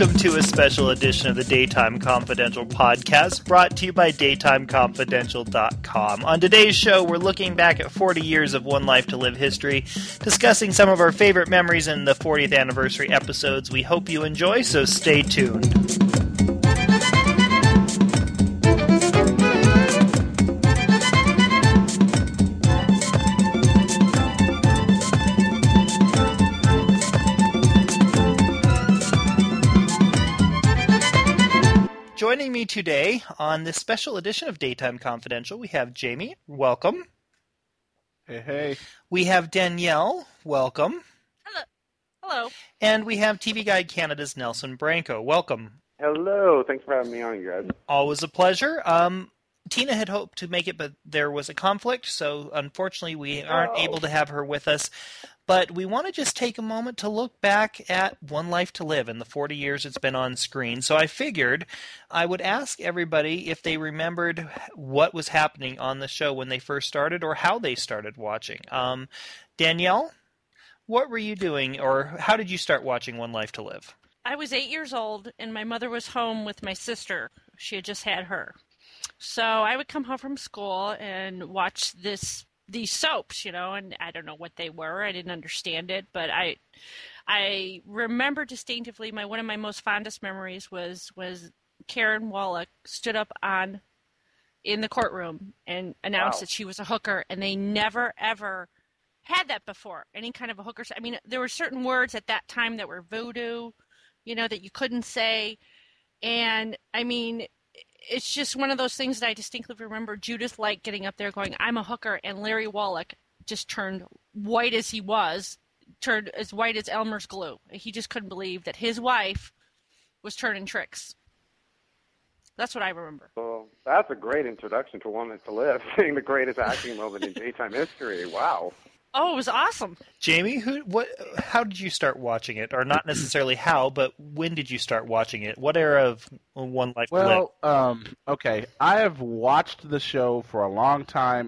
Welcome to a special edition of the Daytime Confidential podcast, brought to you by DaytimeConfidential.com. On today's show, we're looking back at 40 years of One Life to Live history, discussing some of our favorite memories in the 40th anniversary episodes. We hope you enjoy, so stay tuned. Joining me today on this special edition of Daytime Confidential, we have Jamie. Welcome. Hey. We have Danielle. Welcome. Hello. And we have TV Guide Canada's Nelson Branco. Welcome. Hello. Thanks for having me on, you guys. Always a pleasure. Tina had hoped to make it, but there was a conflict, so unfortunately we aren't able to have her with us. But we want to just take a moment to look back at One Life to Live and the 40 years it's been on screen. So I figured I would ask everybody if they remembered what was happening on the show when they first started or how they started watching. Danielle, what were you doing, or how did you start watching One Life to Live? I was 8 years old, and my mother was home with my sister. She had just had her. So I would come home from school and watch these soaps, and I don't know what they were. I didn't understand it, but I remember distinctively one of my most fondest memories was Karen Wallach stood up in the courtroom and announced that she was a hooker, and they never ever had that before. Any kind of a hooker. I mean, there were certain words at that time that were voodoo, that you couldn't say, and I mean, it's just one of those things that I distinctly remember Judith Light getting up there going, "I'm a hooker," and Larry Wallach just turned white as he was, turned as white as Elmer's glue. He just couldn't believe that his wife was turning tricks. That's what I remember. Well, that's a great introduction to One Life to Live, seeing the greatest acting moment in daytime history. Wow. Oh, it was awesome. Jamie, how did you start watching it? Or not necessarily how, but when did you start watching it? What era of One Life to Live? Well, okay. I have watched the show for a long time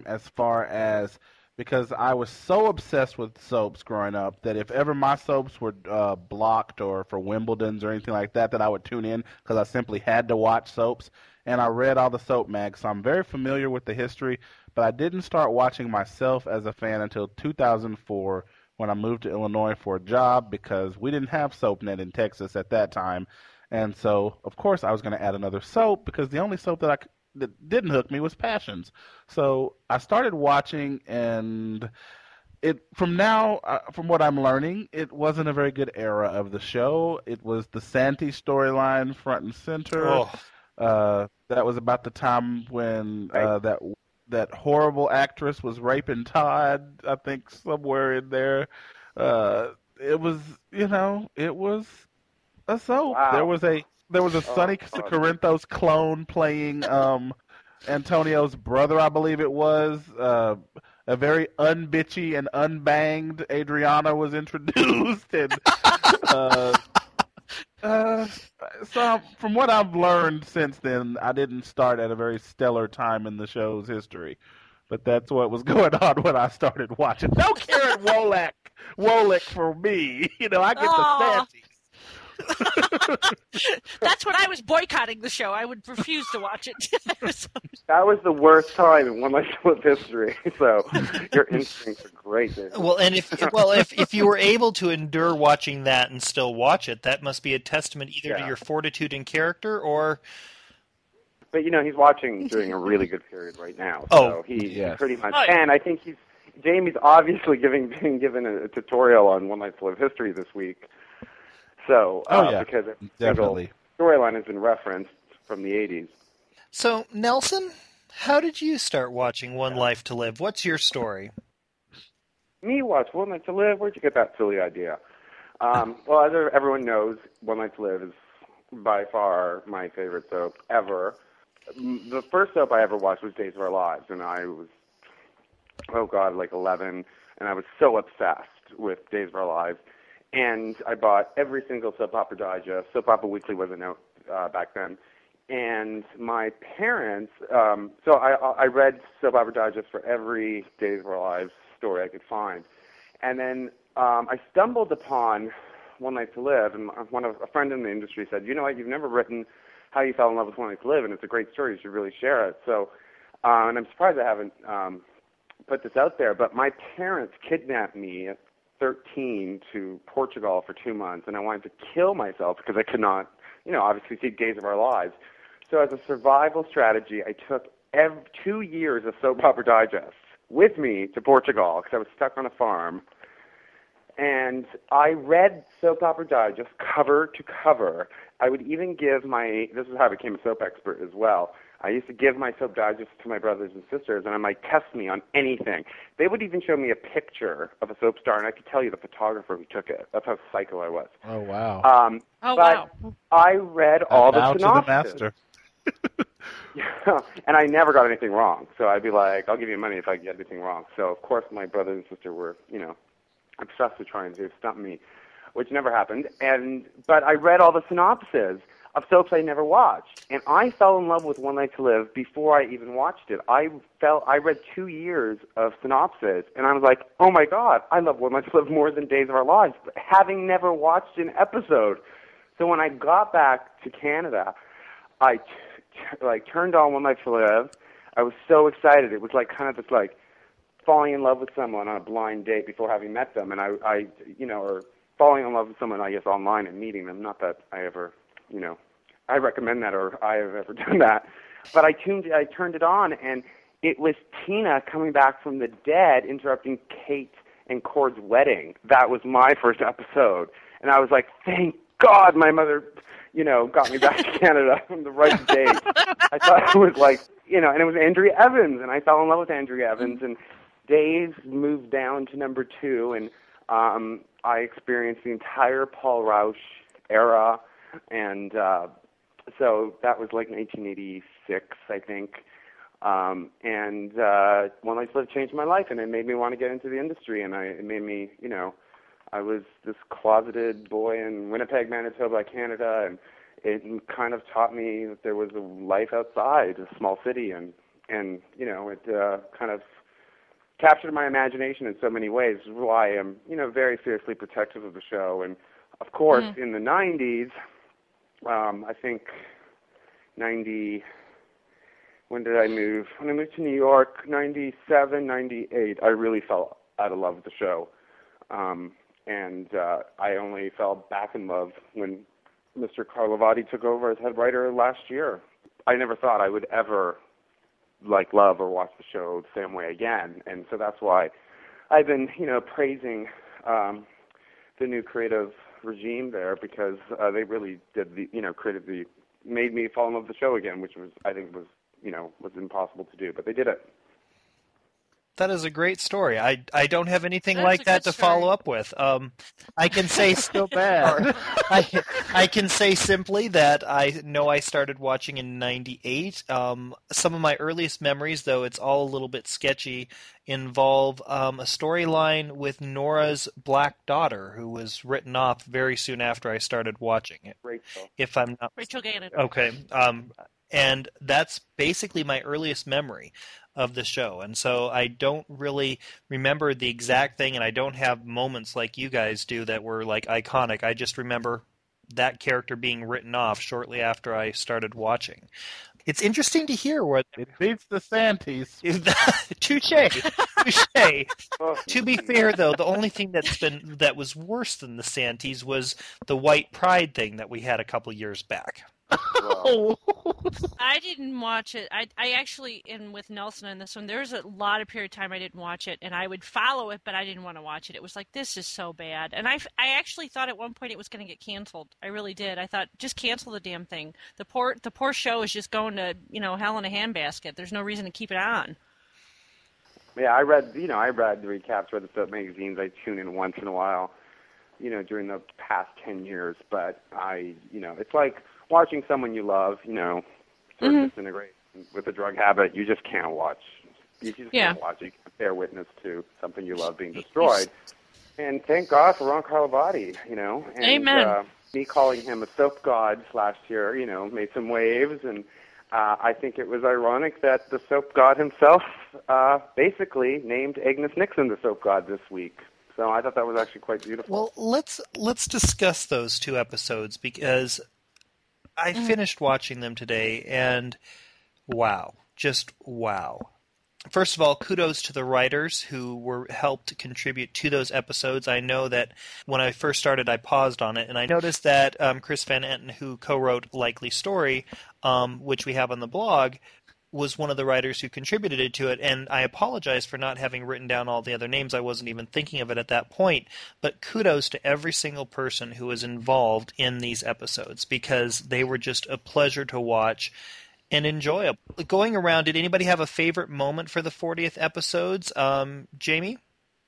because I was so obsessed with soaps growing up that if ever my soaps were blocked or for Wimbledon's or anything like that I would tune in because I simply had to watch soaps. And I read all the soap mags, so I'm very familiar with the history, but I didn't start watching myself as a fan until 2004 when I moved to Illinois for a job because we didn't have SoapNet in Texas at that time. And so, of course, I was going to add another soap because the only soap that didn't hook me was Passions. So I started watching, and from what I'm learning, it wasn't a very good era of the show. It was the Santi storyline front and center. Oh. That was about the time when that horrible actress was raping Todd, I think, somewhere in there. It was a soap. Wow. There was a Sonny Corinthos clone playing Antonio's brother, I believe it was. A very unbitchy and unbanged Adriana was introduced, and so from what I've learned since then, I didn't start at a very stellar time in the show's history. But that's what was going on when I started watching. No Karen Wallach for me. I get the Santi. That's when I was boycotting the show. I would refuse to watch it. That was the worst time in One Life to Live history, so your instincts are great there. Well, and if you were able to endure watching that and still watch it, that must be a testament either to your fortitude in character or... But, he's watching during a really good period right now, so he pretty much... And I think Jamie's obviously being given a tutorial on One Life to Live history this week. So, because every single storyline has been referenced from the 80s. So, Nelson, how did you start watching One Life to Live? What's your story? Me watch One Life to Live? Where'd you get that silly idea? Well, as everyone knows, One Life to Live is by far my favorite soap ever. The first soap I ever watched was Days of Our Lives, and I was, 11, and I was so obsessed with Days of Our Lives. And I bought every single Soap Opera Digest. Soap Opera Weekly wasn't out back then. And my parents, so I read Soap Opera Digest for every Days of Our Lives story I could find. And then I stumbled upon One Life to Live, and a friend in the industry said, you know what, you've never written how you fell in love with One Life to Live, and it's a great story. You should really share it. So, and I'm surprised I haven't put this out there, but my parents kidnapped me at 13 to Portugal for 2 months, and I wanted to kill myself because I could not, obviously see Days of Our Lives. So as a survival strategy, I took 2 years of Soap Opera Digest with me to Portugal because I was stuck on a farm. And I read Soap Opera Digest cover to cover. I would even give this is how I became a soap expert as well. I used to give my soap digest to my brothers and sisters, and I might test me on anything. They would even show me a picture of a soap star, and I could tell you the photographer who took it. That's how psycho I was. Oh, wow. Wow. I read all the synopses. Bow to the master. Yeah, and I never got anything wrong. So I'd be like, I'll give you money if I get anything wrong. So, of course, my brother and sister were, obsessed with trying to stump me, which never happened. But I read all the synopses of soaps I never watched, and I fell in love with One Life to Live before I even watched it. I read 2 years of synopses, and I was like, oh my God, I love One Life to Live more than Days of Our Lives, having never watched an episode. So when I got back to Canada, I turned on One Life to Live. I was so excited. It was like kind of this like falling in love with someone on a blind date before having met them, and I or falling in love with someone, I guess, online and meeting them. Not that I ever, I recommend that or I have ever done that. But I turned it on, and it was Tina coming back from the dead, interrupting Kate and Cord's wedding. That was my first episode. And I was like, thank God my mother, got me back to Canada on the right date. I thought it was like, and it was Andrea Evans, and I fell in love with Andrea Evans, and Days moved down to number 2, and I experienced the entire Paul Rausch era, and so that was like 1986, I think. And One Life to Live changed my life, and it made me want to get into the industry, and it made me, I was this closeted boy in Winnipeg, Manitoba, Canada, and it kind of taught me that there was a life outside a small city, and it kind of captured my imagination in so many ways, which is why I'm, very fiercely protective of the show. And, of course, in the 90s, I think when did I move? When I moved to New York, 97, 98, I really fell out of love with the show. And I only fell back in love when Mr. Carlovati took over as head writer last year. I never thought I would ever love or watch the show the same way again, and so that's why I've been, praising the new creative regime there, because they really did made me fall in love with the show again, which I think was impossible to do, but they did it. That is a great story. I don't have anything like that to follow up with. I can say still bad. I can say simply that I know I started watching in 98. Some of my earliest memories, though it's all a little bit sketchy, involve a storyline with Nora's black daughter, who was written off very soon after I started watching it. Rachel. If I'm not Rachel Gannon. Okay. And that's basically my earliest memory of the show. And so I don't really remember the exact thing, and I don't have moments like you guys do that were like iconic. I just remember that character being written off shortly after I started watching. It's interesting to hear what it beats the Santies. Touche. To be fair, though, the only thing that was worse than the Santies was the white pride thing that we had a couple years back. Wow. I didn't watch it. I actually, and with Nelson in this one, there was a lot of period of time I didn't watch it, and I would follow it, but I didn't want to watch it. It was like, this is so bad. And I actually thought at one point it was going to get canceled. I really did. I thought, just cancel the damn thing. The poor show is just going to, hell in a handbasket. There's no reason to keep it on. Yeah, I read the recaps, read the soap magazines. I tune in once in a while, during the past 10 years. But it's like watching someone you love, sort of disintegrate with a drug habit. You just can't watch. You just can't watch. You can't bear witness to something you love being destroyed. And thank God for Ron Carlovati, And, Amen. Me calling him a soap god last year, made some waves. And I think it was ironic that the soap god himself basically named Agnes Nixon the soap god this week. So I thought that was actually quite beautiful. Well, let's discuss those 2 episodes, because I finished watching them today, and wow, just wow. First of all, kudos to the writers who were helped to contribute to those episodes. I know that when I first started, I paused on it, and I noticed that Chris Van Etten, who co-wrote Likely Story, which we have on the blog, was one of the writers who contributed to it, and I apologize for not having written down all the other names. I wasn't even thinking of it at that point, but kudos to every single person who was involved in these episodes, because they were just a pleasure to watch and enjoyable. Going around, did anybody have a favorite moment for the 40th episodes? Jamie?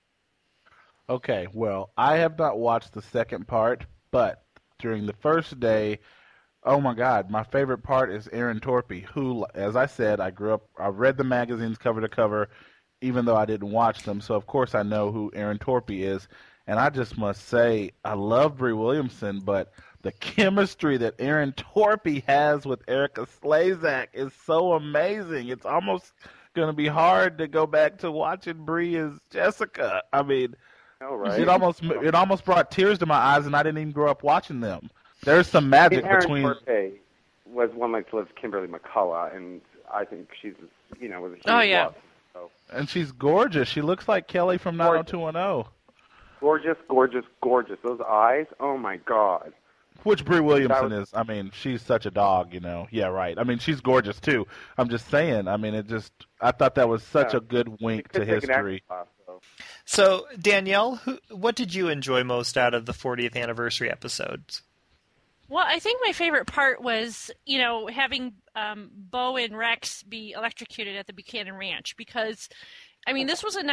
Okay, well, I have not watched the second part, but during the first day, oh my God, my favorite part is Aaron Torpey, who, as I said, I read the magazines cover to cover, even though I didn't watch them, so of course I know who Aaron Torpey is, and I just must say, I love Brie Williamson, but the chemistry that Aaron Torpey has with Erica Slezak is so amazing. It's almost going to be hard to go back to watching Brie as Jessica. I mean, right? it almost brought tears to my eyes, and I didn't even grow up watching them. There's some magic between. Aaron Torpey was One Life to Live's Kimberly McCullough, and I think she's, was a huge love. So. And she's gorgeous. She looks like Kelly from 90210. Gorgeous, gorgeous, gorgeous. Those eyes, oh my God. Which Brie Williamson is. I mean, she's such a dog, Yeah, right. I mean, she's gorgeous too. I'm just saying. I mean, I thought that was such a good wink to history. So, Danielle, what did you enjoy most out of the 40th anniversary episodes? Well, I think my favorite part was, having Bo and Rex be electrocuted at the Buchanan Ranch, because, I mean, this was in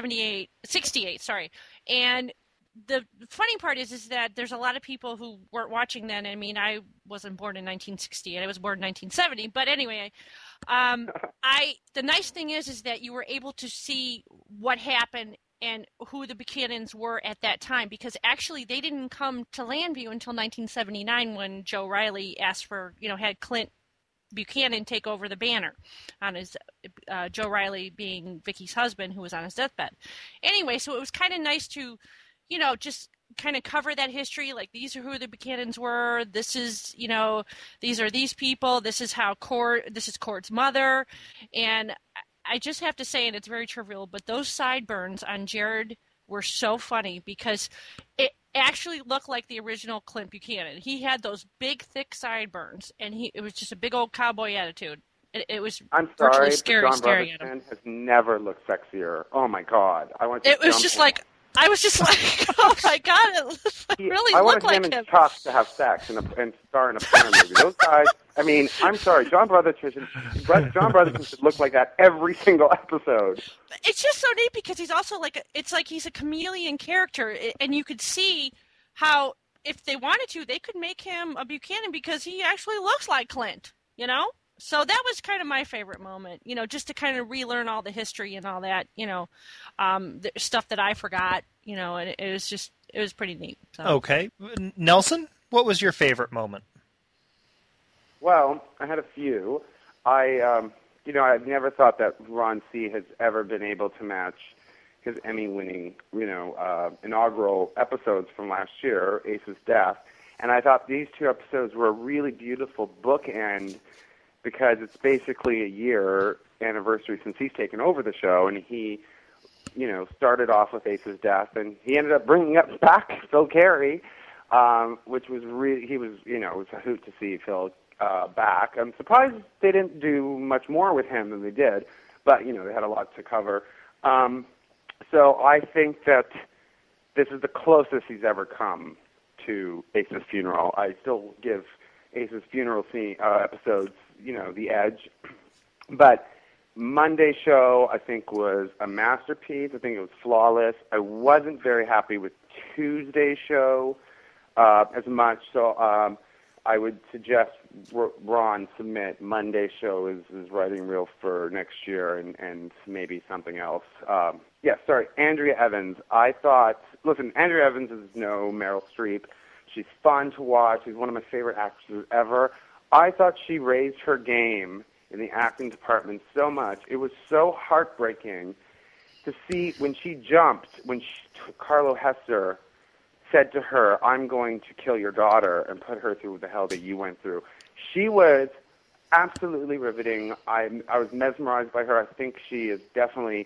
68, and the funny part is that there's a lot of people who weren't watching then. I mean, I wasn't born in 1968. I was born in 1970. But anyway, the nice thing is that you were able to see what happened and who the Buchanans were at that time, because actually they didn't come to Llanview until 1979 when Joe Riley asked for, had Clint Buchanan take over the banner on his, Joe Riley being Vicky's husband who was on his deathbed. Anyway, so it was kind of nice to, just kind of cover that history, like these are who the Buchanans were, this is, these are these people, this is Cord's mother, and I just have to say, and it's very trivial, but those sideburns on Jared were so funny because it actually looked like the original Clint Buchanan. He had those big, thick sideburns, and it was just a big old cowboy attitude. It was virtually scary staring at him. John Brotherton has never looked sexier. Oh my God! I was just like, oh my God, it really looked like him. I wanted him and Chuck to have sex and star in a porn movie. Those guys. I mean, I'm sorry, John Brotherton should look like that every single episode. It's just so neat because he's also it's like he's a chameleon character, and you could see how if they wanted to, they could make him a Buchanan because he actually looks like Clint, So that was kind of my favorite moment, just to kind of relearn all the history and all that, the stuff that I forgot, and it was pretty neat. So. Okay. Nelson, what was your favorite moment? Well, I had a few. I've never thought that Ron C. has ever been able to match his Emmy-winning, inaugural episodes from last year, Ace's Death. And I thought these 2 episodes were a really beautiful bookend because it's basically a year anniversary since he's taken over the show, and he, started off with Ace's Death, and he ended up bringing back Phil Carey, which was really, it was a hoot to see Phil back. I'm surprised they didn't do much more with him than they did, but, they had a lot to cover. So I think that this is the closest he's ever come to Ace's funeral. I still give Ace's funeral scene episodes, the edge. But Monday's show, I think, was a masterpiece. I think it was flawless. I wasn't very happy with Tuesday's show as much, so I would suggest Ron submit Monday's show as writing reel for next year and maybe something else. Andrea Evans. Andrea Evans is no Meryl Streep. She's fun to watch. She's one of my favorite actresses ever. I thought she raised her game in the acting department so much. It was so heartbreaking to see when she jumped, Carlo Hesser said to her, "I'm going to kill your daughter and put her through the hell that you went through." She was absolutely riveting. I was mesmerized by her. I think she has definitely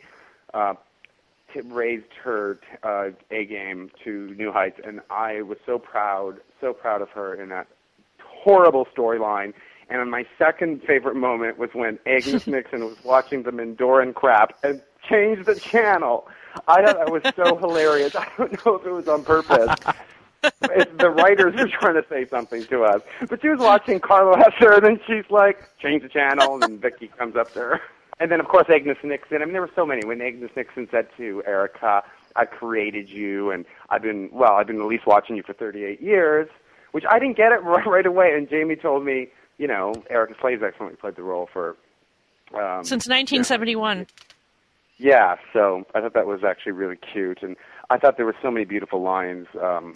raised her A game to new heights, and I was so proud of her in that horrible storyline. And my second favorite moment was when Agnes Nixon was watching the Mendoran crap and changed the channel. I thought that was so hilarious. I don't know if it was on purpose. If the writers were trying to say something to us. But she was watching Carlo Hesser, and then she's like, change the channel, and Vicky comes up to her. And then, of course, Agnes Nixon. I mean, there were so many. When Agnes Nixon said to Erica, "I created you, and I've been at least watching you for 38 years," which I didn't get it right away. And Jamie told me, Erica Slezak played the role for... since 1971. Yeah, so I thought that was actually really cute. And I thought there were so many beautiful lines. There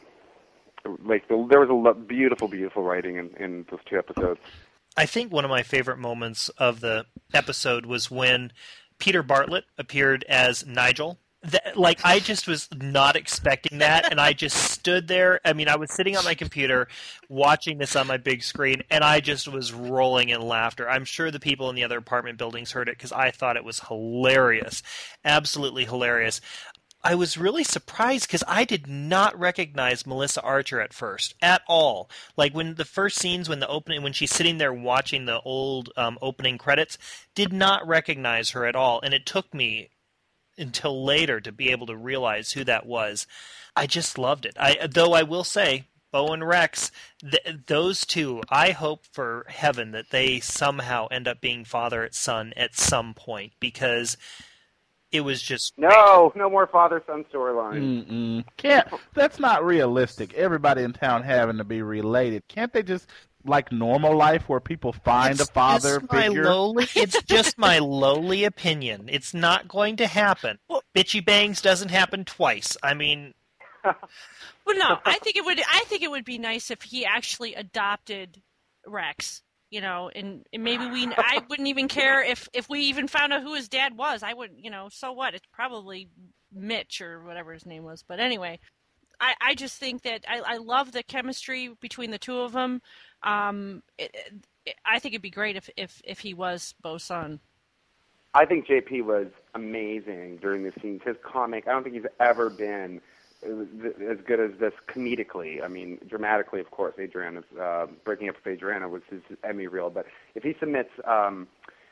was a beautiful, beautiful writing in those two episodes. I think one of my favorite moments of the episode was when Peter Bartlett appeared as Nigel. I just was not expecting that, and I just stood there. I mean, I was sitting on my computer watching this on my big screen, and I just was rolling in laughter. I'm sure the people in the other apartment buildings heard it because I thought it was hilarious, absolutely hilarious. I was really surprised because I did not recognize Melissa Archer at first, at all. Like when the first scenes, when she's sitting there watching the old opening credits, did not recognize her at all, and it took me until later to be able to realize who that was. I just loved it. Though I will say, Bo and Rex, those two, I hope for heaven that they somehow end up being father and son at some point, because it was just... No more father-son storyline. That's not realistic. Everybody in town having to be related. Can't they just... like normal life where people find a father figure? It's just my lowly opinion. It's not going to happen. Bitchy Bangs doesn't happen twice. I mean... Well, no, I think it would be nice if he actually adopted Rex. And maybe I wouldn't even care if we even found out who his dad was. I wouldn't, so what? It's probably Mitch or whatever his name was. But anyway, I just think that I love the chemistry between the two of them. I think it'd be great if he was Bo's son. I think JP was amazing during the scenes. His comic, I don't think he's ever been as good as this comedically. I mean, dramatically, of course, Adriana's Breaking Up with Adriana was his Emmy reel. But if he submits, I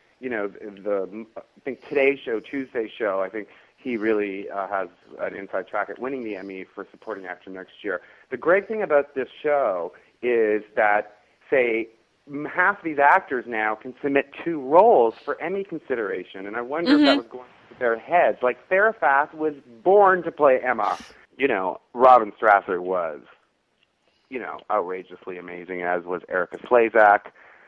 think Tuesday's show, I think he really has an inside track at winning the Emmy for supporting actor next year. The great thing about this show is that, say, half these actors now can submit 2 roles for Emmy consideration, and I wonder if that was going through their heads. Like, Farrah Fawcett was born to play Emma. Robin Strasser was, outrageously amazing, as was Erica Slezak.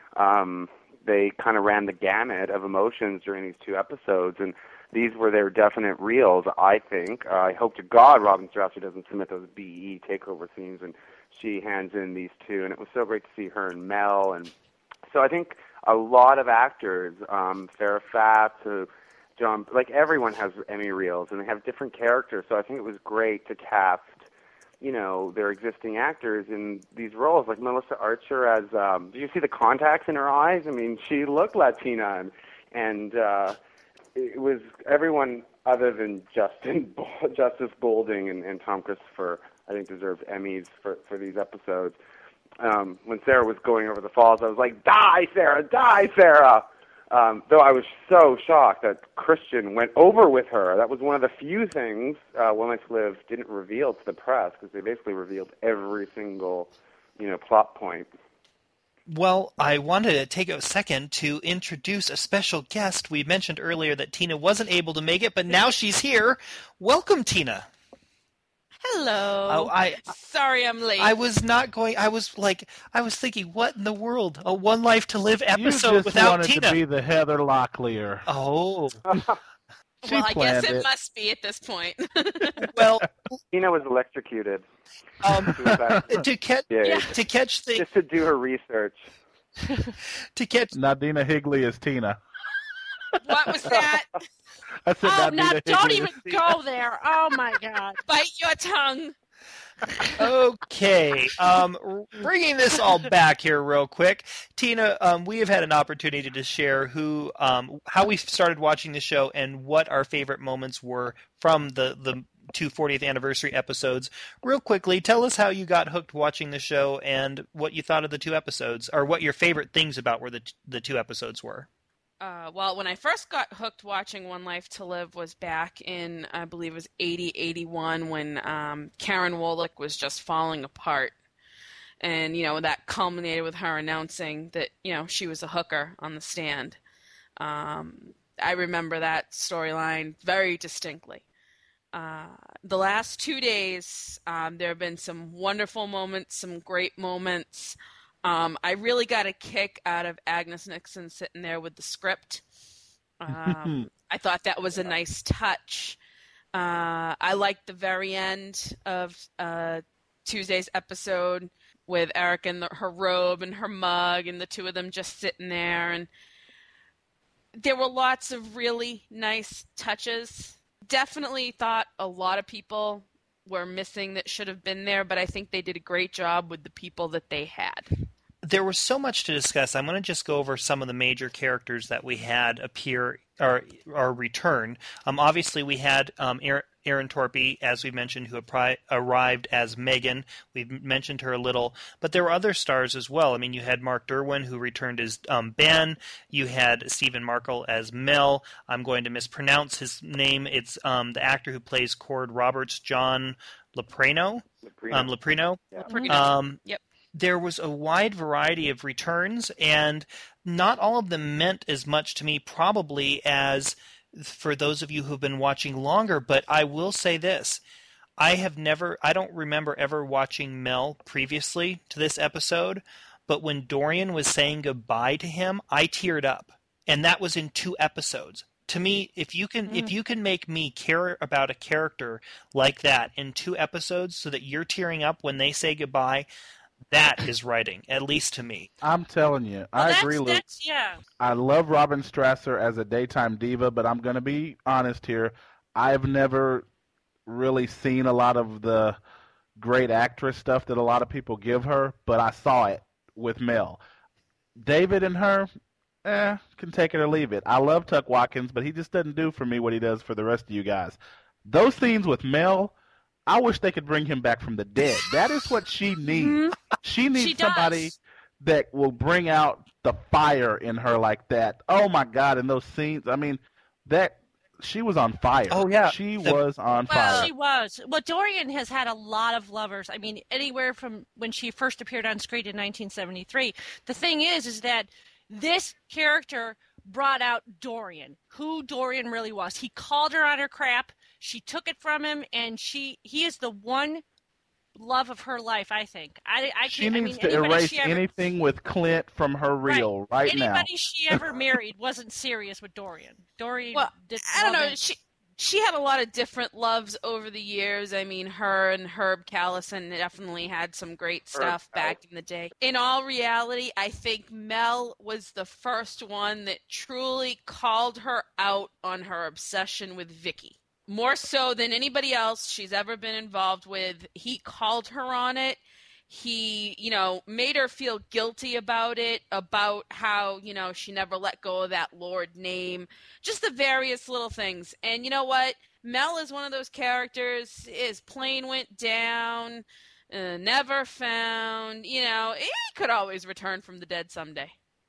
They kind of ran the gamut of emotions during these 2 episodes, and these were their definite reels, I think. I hope to God Robin Strasser doesn't submit those BE takeover scenes, and she hands in these 2, and it was so great to see her and Mel. And so I think a lot of actors, Farrah Fawcett, John, everyone has Emmy reels, and they have different characters, so I think it was great to cast, their existing actors in these roles, like Melissa Archer as, did you see the contacts in her eyes? I mean, she looked Latina, and it was everyone other than Justice Golding and Tom Christopher, I think, deserved Emmys for these episodes. When Sarah was going over the falls, I was like, die, Sarah, die, Sarah! Though I was so shocked that Christian went over with her. That was one of the few things One Life to Live didn't reveal to the press, because they basically revealed every single, plot point. Well, I wanted to take a second to introduce a special guest. We mentioned earlier that Tina wasn't able to make it, but now she's here. Welcome, Tina. Hello. Sorry I'm late. I was thinking, what in the world? A One Life to Live episode without Tina. You just wanted to be the Heather Locklear. Oh. I guess it must be at this point. Well, Tina was electrocuted. To catch things. Just to do her research. To catch Nadina Higley is Tina. What was that? I said oh, now don't even go there. Oh, my God. Bite your tongue. Okay, bringing this all back here real quick, Tina, we have had an opportunity to share how we started watching the show and what our favorite moments were from the 240th anniversary episodes. Real quickly, tell us how you got hooked watching the show and what you thought of the 2 episodes, or what your favorite things about where the 2 episodes were. Well, when I first got hooked watching One Life to Live was back in, I believe it was 81 when Karen Wolick was just falling apart. And, that culminated with her announcing that, she was a hooker on the stand. I remember that storyline very distinctly. The last 2 days, there have been some wonderful moments, some great moments. I really got a kick out of Agnes Nixon sitting there with the script. I thought that was a nice touch. I liked the very end of Tuesday's episode with Eric and her robe and her mug and the 2 of them just sitting there. And there were lots of really nice touches. Definitely thought a lot of people were missing that should have been there, but I think they did a great job with the people that they had. There was so much to discuss. I'm going to just go over some of the major characters that we had appear or return. Obviously, we had Erin Torpey, as we mentioned, who arrived as Megan. We've mentioned her a little, but there were other stars as well. I mean, you had Mark Derwin, who returned as Ben. You had Stephen Markle as Mel. I'm going to mispronounce his name. It's the actor who plays Cord Roberts, John Loprino. Loprino. Yeah. Yep. There was a wide variety of returns, and not all of them meant as much to me probably as for those of you who've been watching longer, but I will say this. I don't remember ever watching Mel previously to this episode, but when Dorian was saying goodbye to him, I teared up, and that was in 2 episodes. To me, if you can make me care about a character like that in 2 episodes so that you're tearing up when they say goodbye, that is writing, at least to me. I'm telling you. I agree, Luke. Yeah. I love Robin Strasser as a daytime diva, but I'm going to be honest here. I've never really seen a lot of the great actress stuff that a lot of people give her, but I saw it with Mel. David and her, can take it or leave it. I love Tuck Watkins, but he just doesn't do for me what he does for the rest of you guys. Those scenes with Mel, I wish they could bring him back from the dead. That is what she needs. Mm-hmm. She needs somebody that will bring out the fire in her like that. Oh, my God, in those scenes. I mean, she was on fire. Oh, yeah. She was on fire. She was. Well, Dorian has had a lot of lovers. I mean, anywhere from when she first appeared on screen in 1973. The thing is that this character brought out Dorian, who Dorian really was. He called her on her crap. She took it from him, and he is the one love of her life, I think. She needs to erase anything with Clint from her reel right now. Anybody she ever married wasn't serious with Dorian. I don't know. She had a lot of different loves over the years. I mean, her and Herb Callison definitely had some great stuff back in the day. In all reality, I think Mel was the first one that truly called her out on her obsession with Vicky. More so than anybody else she's ever been involved with. He called her on it. He, made her feel guilty about it, about how, she never let go of that Lord name. Just the various little things. And you know what? Mel is one of those characters. His plane went down, never found. He could always return from the dead someday.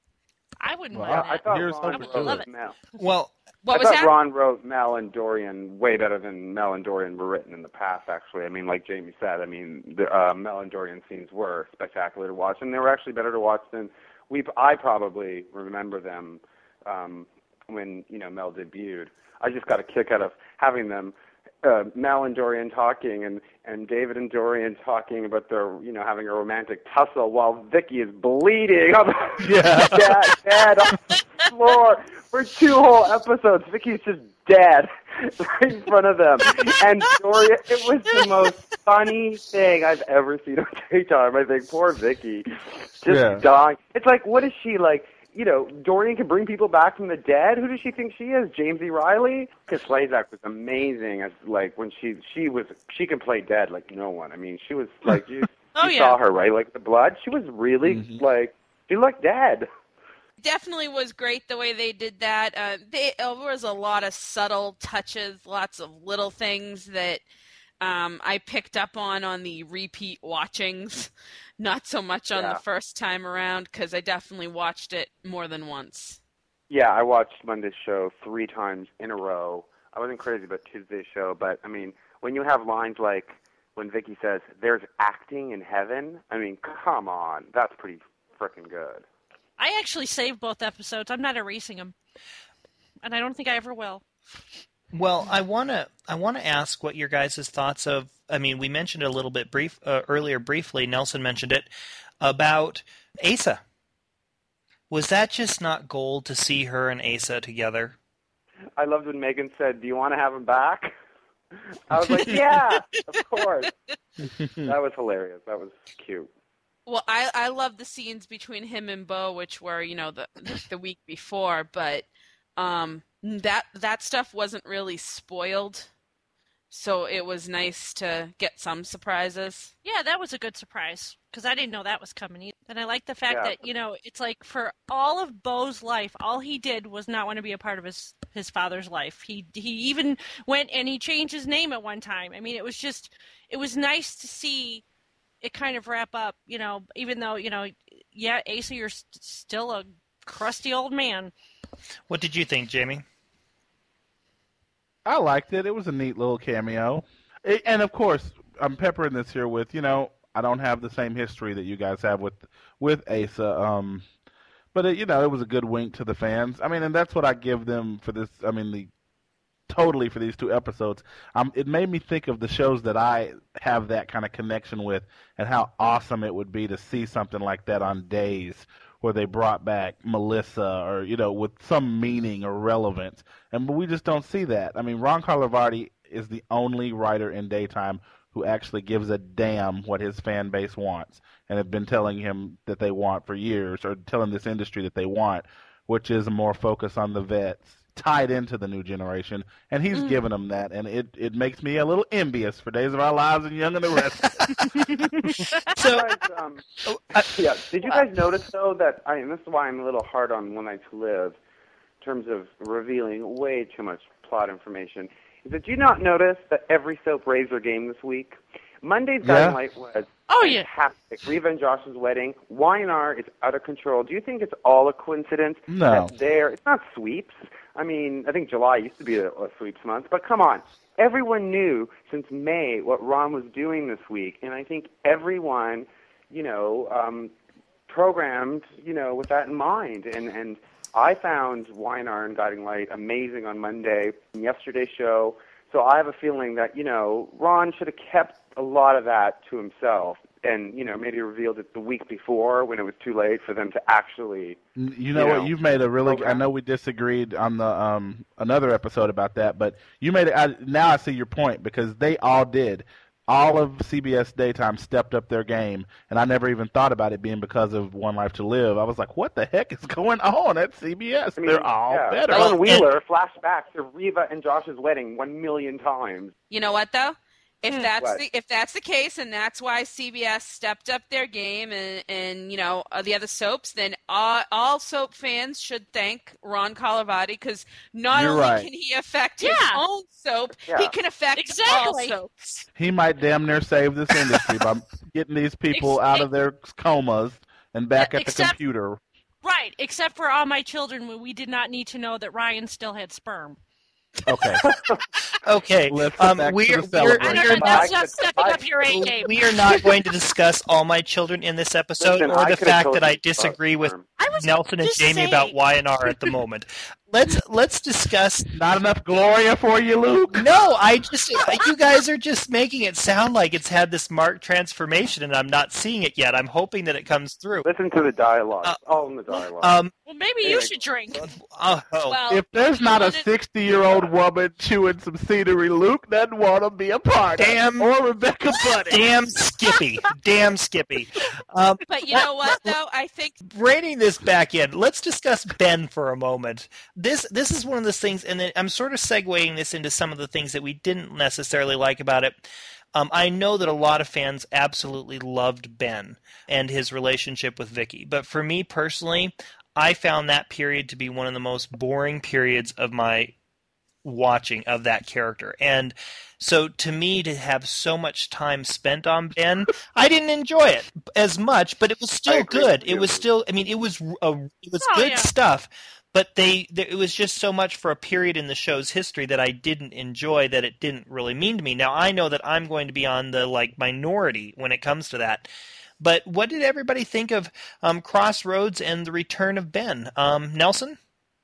I wouldn't mind that. I thought love it. Mel. Well, I thought Ron wrote Mel and Dorian way better than Mel and Dorian were written in the past, actually. I mean, like Jamie said, the Mel and Dorian scenes were spectacular to watch, and they were actually better to watch than I probably remember them when, Mel debuted. I just got a kick out of having them, Mel and Dorian talking and David and Dorian talking about their, having a romantic tussle while Vicky is bleeding dead on the floor for 2 whole episodes. Vicky's just dead right in front of them. And Dorian, it was the most funny thing I've ever seen on daytime. I think poor Vicky just dying. It's like, what is she like? Dorian can bring people back from the dead. Who does she think she is? James E. Riley? Because Slazak was amazing as when she can play dead like no one. I mean, she was like you saw her, right? Like the blood. She was really she looked dead. Definitely was great the way they did that. There was a lot of subtle touches, lots of little things that I picked up on the repeat watchings. Not so much on the first time around, because I definitely watched it more than once. Yeah, I watched Monday's show 3 times in a row. I wasn't crazy about Tuesday's show, but, I mean, when you have lines like when Vicky says, "There's acting in heaven," I mean, come on. That's pretty frickin' good. I actually saved both episodes. I'm not erasing them. And I don't think I ever will. Well, I wanna ask what your guys' thoughts of. I mean, we mentioned it a little bit earlier briefly. Nelson mentioned it about Asa. Was that just not gold to see her and Asa together? I loved when Megan said, "Do you want to have him back?" I was like, "Yeah, of course." That was hilarious. That was cute. Well, I love the scenes between him and Bo, which were the week before, but. That stuff wasn't really spoiled, so it was nice to get some surprises. Yeah, that was a good surprise, because I didn't know that was coming either. And I like the fact that, it's like for all of Bo's life, all he did was not want to be a part of his father's life. He even went and he changed his name at one time. I mean, it was nice to see it kind of wrap up, even though, Asa, you're still a crusty old man. What did you think, Jamie? I liked it. It was a neat little cameo. And, of course, I'm peppering this here with, I don't have the same history that you guys have with Asa. But, it was a good wink to the fans. I mean, and that's what I give them for this. I mean, totally for these 2 episodes. It made me think of the shows that I have that kind of connection with and how awesome it would be to see something like that on Days, where they brought back Melissa or, with some meaning or relevance. But we just don't see that. I mean, Ron Carlivati is the only writer in daytime who actually gives a damn what his fan base wants and have been telling him that they want for years, or telling this industry that they want, which is more focus on the vets, tied into the new generation, and he's given them that, and it makes me a little envious for Days of Our Lives and Young and the Rest. Did you guys notice, though, that, this is why I'm a little hard on One Night to Live, in terms of revealing way too much plot information, is that you not notice that every soap raised their game this week? Monday's Guiding Light was fantastic. Reva and Josh's wedding. Y&R is out of control. Do you think it's all a coincidence? No. It's not sweeps. I mean, I think July used to be a sweeps month, but come on. Everyone knew since May what Ron was doing this week, and I think everyone, programmed, with that in mind. And I found Y&R and Guiding Light amazing on Monday, yesterday's show, so I have a feeling that, Ron should have kept a lot of that to himself and, maybe revealed it the week before when it was too late for them to actually... what? You've made a really... program. I know we disagreed on the another episode about that, but you made it... now I see your point, because they all did. All of CBS Daytime stepped up their game, and I never even thought about it being because of One Life to Live. I was like, what the heck is going on at CBS? They're all better. Ellen Wheeler flashed back to Reva and Josh's wedding 1 million times. You know what, though? If that's the case, and that's why CBS stepped up their game, and the other soaps, then all soap fans should thank Ron Carlivati, because not only can he affect his own soap, he can affect all soaps. He might damn near save this industry by getting these people out of their comas and back at the computer. Right, except for All My Children, when we did not need to know that Ryan still had sperm. Okay. Okay. Let's go back to the celebration. That's not stepping up your A game. We are not going to discuss All My Children in this episode, or the fact that I disagree with Nelson and Jamie about Y&R at the moment. Let's discuss. Not enough Gloria for you, Luke? No, you guys are just making it sound like it's had this marked transformation, and I'm not seeing it yet. I'm hoping that it comes through. Listen to the dialogue. All in the dialogue. Well, maybe you should drink. Well, if there's not a 60-year-old woman chewing some scenery, Luke doesn't want to be a part of it. Or Rebecca Budig. Damn Skippy. Damn Skippy. But you know what, though? I think... Reining this back in, let's discuss Ben for a moment. This is one of those things, and I'm sort of segueing this into some of the things that we didn't necessarily like about it. I know that a lot of fans absolutely loved Ben and his relationship with Vicky. But for me personally, I found that period to be one of the most boring periods of my watching of that character. And so to me, to have so much time spent on Ben, I didn't enjoy it as much, but it was still good. It was still, I mean, it was good stuff. But it was just so much for a period in the show's history that I didn't enjoy, that it didn't really mean to me. Now, I know that I'm going to be on the minority when it comes to that. But what did everybody think of Crossroads and the return of Ben? Nelson?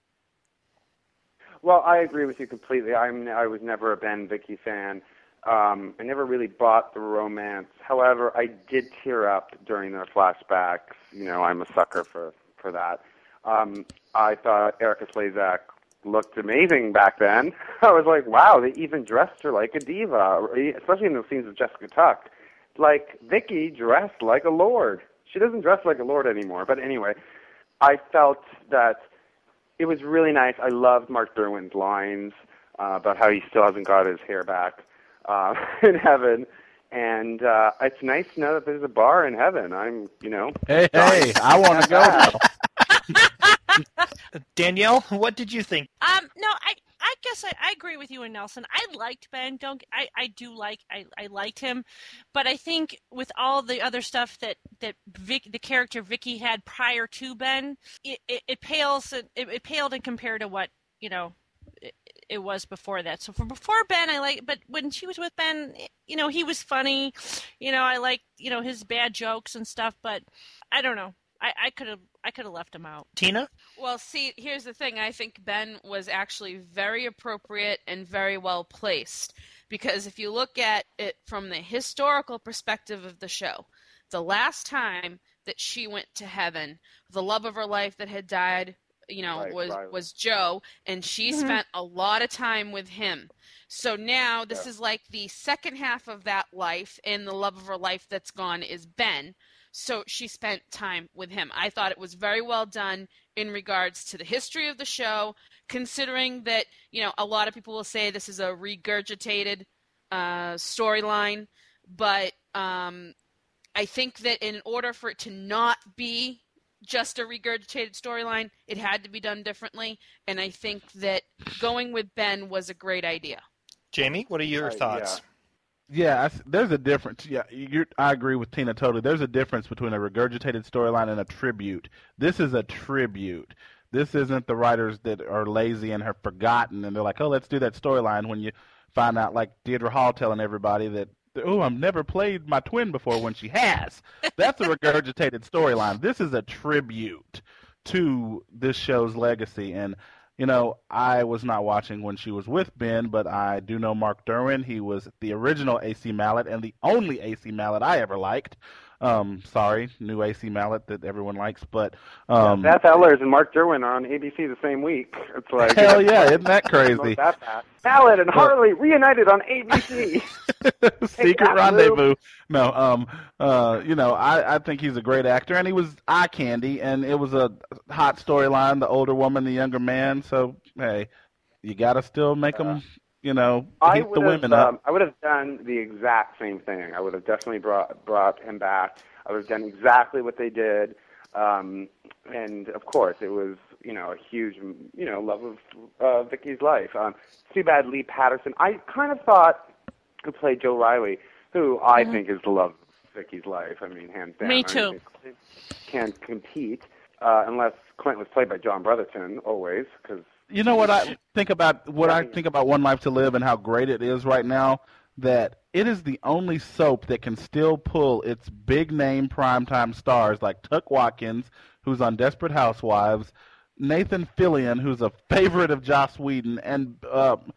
Well, I agree with you completely. I was never a Ben Vicky fan. I never really bought the romance. However, I did tear up during their flashbacks. You know, I'm a sucker for that. I thought Erica Slezak looked amazing back then. I was like, wow, they even dressed her like a diva, especially in the scenes of Jessica Tuck. Like, Vicky dressed like a lord. She doesn't dress like a lord anymore. But anyway, I felt that it was really nice. I loved Mark Derwin's lines about how he still hasn't got his hair back in heaven. And it's nice to know that there's a bar in heaven. Hey, I want to go now. Danielle, what did you think? No, I guess I agree with you and Nelson. I liked Ben. I liked him, but I think with all the other stuff that the character Vicky had prior to Ben, it pales. It paled in compared to what it was before that. So before Ben, but when she was with Ben, he was funny. I liked his bad jokes and stuff, but I don't know. I could have left him out. Tina? Well, see, here's the thing. I think Ben was actually very appropriate and very well placed. Because if you look at it from the historical perspective of the show, the last time that she went to heaven, the love of her life that had died, was Joe, and she spent a lot of time with him. So now this is like the second half of that life, and the love of her life that's gone is Ben. So she spent time with him. I thought it was very well done in regards to the history of the show, considering that, a lot of people will say this is a regurgitated storyline. But I think that in order for it to not be just a regurgitated storyline, it had to be done differently. And I think that going with Ben was a great idea. Jamie, what are your thoughts? Yeah, there's a difference. Yeah, I agree with Tina totally. There's a difference between a regurgitated storyline and a tribute. This is a tribute. This isn't the writers that are lazy and have forgotten, and they're like, oh, let's do that storyline when you find out, like Deirdre Hall telling everybody that, oh, I've never played my twin before when she has. That's a regurgitated storyline. This is a tribute to this show's legacy, and I was not watching when she was with Ben, but I do know Mark Derwin. He was the original AC Mallet and the only AC Mallet I ever liked. Sorry, new AC Mallet that everyone likes, but Beth Ehlers and Mark Derwin are on ABC the same week. It's like hell yeah, isn't that crazy? Mallet and Harley reunited on ABC. Secret rendezvous. No, I think he's a great actor, and he was eye candy, and it was a hot storyline. The older woman, the younger man. So hey, you gotta still make them. Heat the women up. I would have done the exact same thing. I would have definitely brought him back. I would have done exactly what they did. And, of course, it was, a huge, love of Vicky's life. Too bad Lee Patterson. I kind of thought who played Joe Riley, who I think is the love of Vicky's life. I mean, hands down. Me too. Can't compete unless Clint was played by John Brotherton, always, because... You know what I think about One Life to Live and how great it is right now, that it is the only soap that can still pull its big name primetime stars like Tuck Watkins, who's on Desperate Housewives, Nathan Fillion, who's a favorite of Joss Whedon, and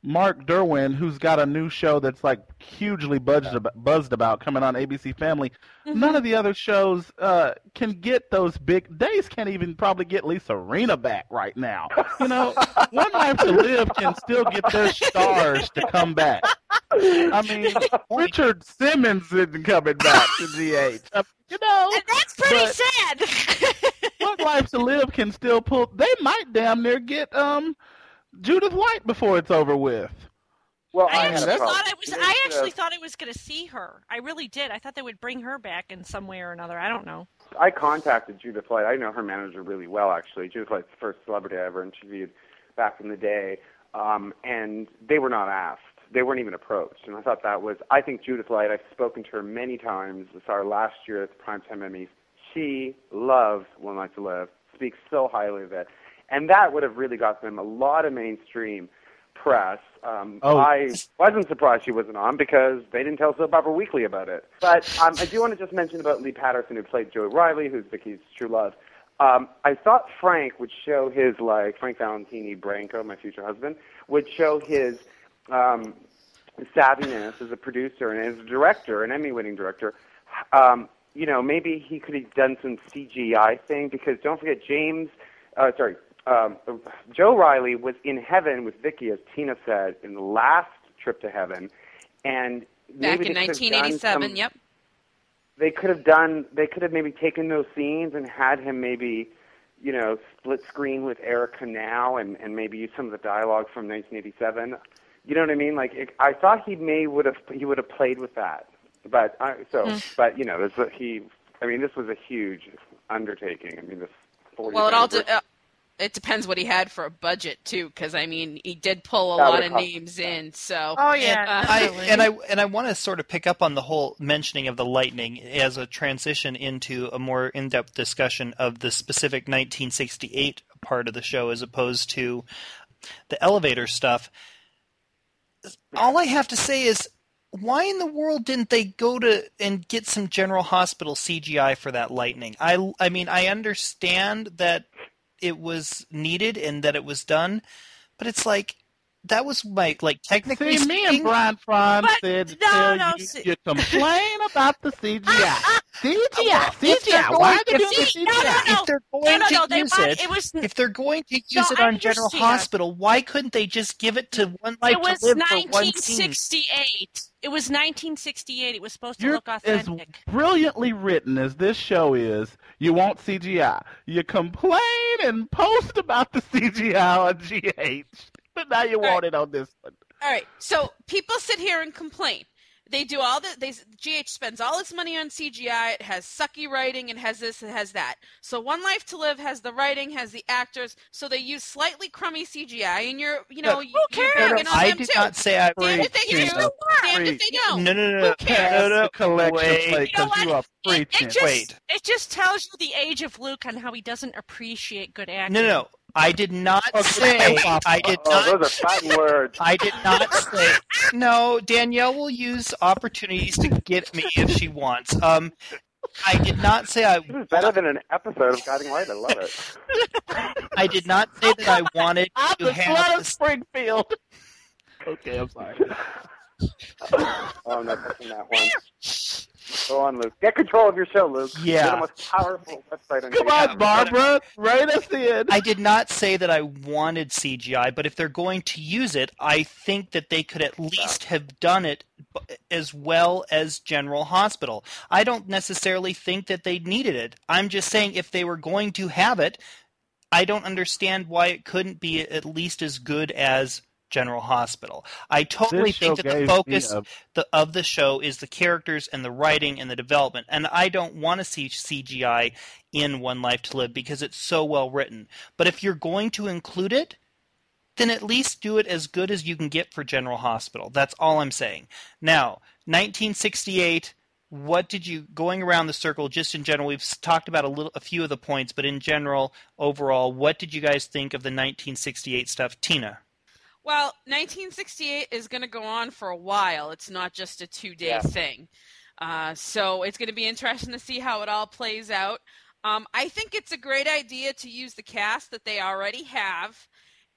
Mark Derwin, who's got a new show that's like hugely buzzed about coming on ABC Family. Mm-hmm. None of the other shows can get those big. Days can't even probably get Lisa Rinna back right now. You know, One Life to Live can still get their stars to come back. I mean, Richard Simmons isn't coming back to GH. You know, and that's pretty sad. One Life to Live can still pull. They might damn near get Judith White before it's over with. Well, I actually thought I was going to see her. I really did. I thought they would bring her back in some way or another. I don't know. I contacted Judith White. I know her manager really well, actually. Judith White's the first celebrity I ever interviewed back in the day, and they were not asked. They weren't even approached. And I thought I think Judith White, I've spoken to her many times. I saw her last year at the Primetime Emmys. She loves One Life to Live, speaks so highly of it. And that would have really got them a lot of mainstream press. I wasn't surprised she wasn't on because they didn't tell Soap Opera Weekly about it. But I do want to just mention about Lee Patterson, who played Joe Riley, who's Vicky's true love. I thought Frank would show his, Frank Valentini Branco, my future husband, would show his savviness as a producer and as a director, an Emmy-winning director. Maybe he could have done some CGI thing because don't forget Joe Riley was in heaven with Vicky, as Tina said, in the last trip to heaven, and back in 1987. Yep. They could have maybe taken those scenes and had him maybe, split screen with Erica now, and maybe use some of the dialogue from 1987. You know what I mean? I thought he would have played with that, but this was a huge undertaking. I mean, this 40. It depends what he had for a budget too, because he did pull a lot of names in. So I want to sort of pick up on the whole mentioning of the lightning as a transition into a more in-depth discussion of the specific 1968 part of the show as opposed to the elevator stuff. All I have to say is, why in the world didn't they go to and get some General Hospital CGI for that lightning? I mean, I understand that it was needed and that it was done, but it's that was technically speaking. Me and Brian Fromm said you complain about the CGI. CGI. Why are they doing the CGI? If they're going to use it on General Hospital, why couldn't they just give it to One Life to Live for one scene? It was 1968. It was supposed to look authentic. As brilliantly written as this show is, you want CGI. You complain and post about the CGI on GH. But now you want it on this one. All right. So people sit here and complain. They do all the GH spends all its money on CGI. It has sucky writing. It has this. It has that. So One Life to Live has the writing, has the actors. So they use slightly crummy CGI, and you're who cares? I did not say I. Damn if they do. Damn if they don't. No. Who cares? No. Collection you are preaching. It just tells you the age of Luke on how he doesn't appreciate good acting. No. I did not say. I did not. Those are fine words. I did not say. No, Danielle will use opportunities to get me if she wants. I did not say I. This is better than an episode of Guiding Light. I love it. I did not say that I wanted to have Springfield. Okay, I'm sorry. I'm not touching that one. Go on, Luke. Get control of your show, Luke. Yeah. You're the most powerful website on Come on, Barbara. Write us in. I did not say that I wanted CGI, but if they're going to use it, I think that they could at least have done it as well as General Hospital. I don't necessarily think that they needed it. I'm just saying if they were going to have it, I don't understand why it couldn't be at least as good as General Hospital. I totally think that the focus of the show is the characters and the writing and the development, and I don't want to see CGI in One Life to Live because it's so well written. But if you're going to include it, then at least do it as good as you can get for General Hospital. That's all I'm saying. Now, 1968, what did you, going around the circle, just in general, we've talked about a few of the points, but in general, overall, what did you guys think of the 1968 stuff? Tina? Well, 1968 is going to go on for a while. It's not just a 2-day thing. So it's going to be interesting to see how it all plays out. I think it's a great idea to use the cast that they already have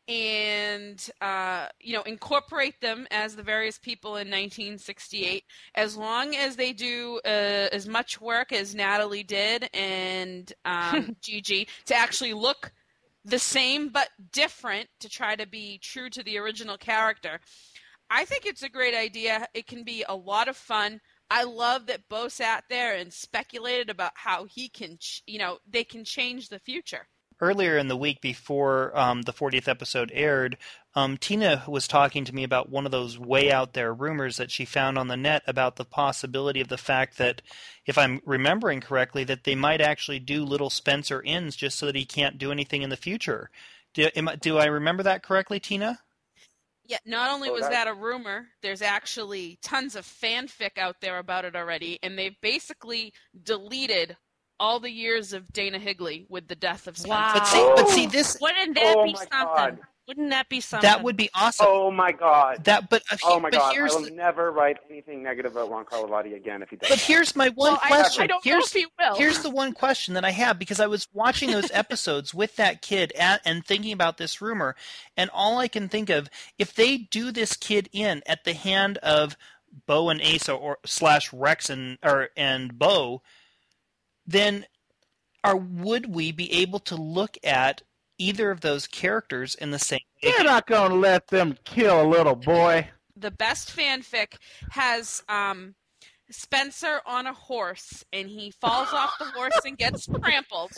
and incorporate them as the various people in 1968, as long as they do as much work as Natalie did and Gigi to actually look the same but different, to try to be true to the original character. I think it's a great idea. It can be a lot of fun. I love that Bo sat there and speculated about how he can, they can change the future. Earlier in the week before the 40th episode aired, Tina was talking to me about one of those way out there rumors that she found on the net about the possibility of the fact that, if I'm remembering correctly, that they might actually do little Spencer ins just so that he can't do anything in the future. Do I remember that correctly, Tina? Yeah, not only was that a rumor, there's actually tons of fanfic out there about it already, and they've basically deleted all the years of Dana Higley with the death of Spencer. Wow. But see this. Wouldn't that be something? God. Wouldn't that be something? That would be awesome. Oh my God. Oh my God. I Here's will never write anything negative about Ron Carlivati again if he does. But here's my one question. I don't know if he will. Here's the one question that I have, because I was watching those episodes with that kid and thinking about this rumor, and all I can think of, if they do this kid in at the hand of Bo and Asa or / Rex and Bo, then would we be able to look at either of those characters in the same way? You're not going to let them kill a little boy. The best fanfic has Spencer on a horse, and he falls off the horse and gets trampled.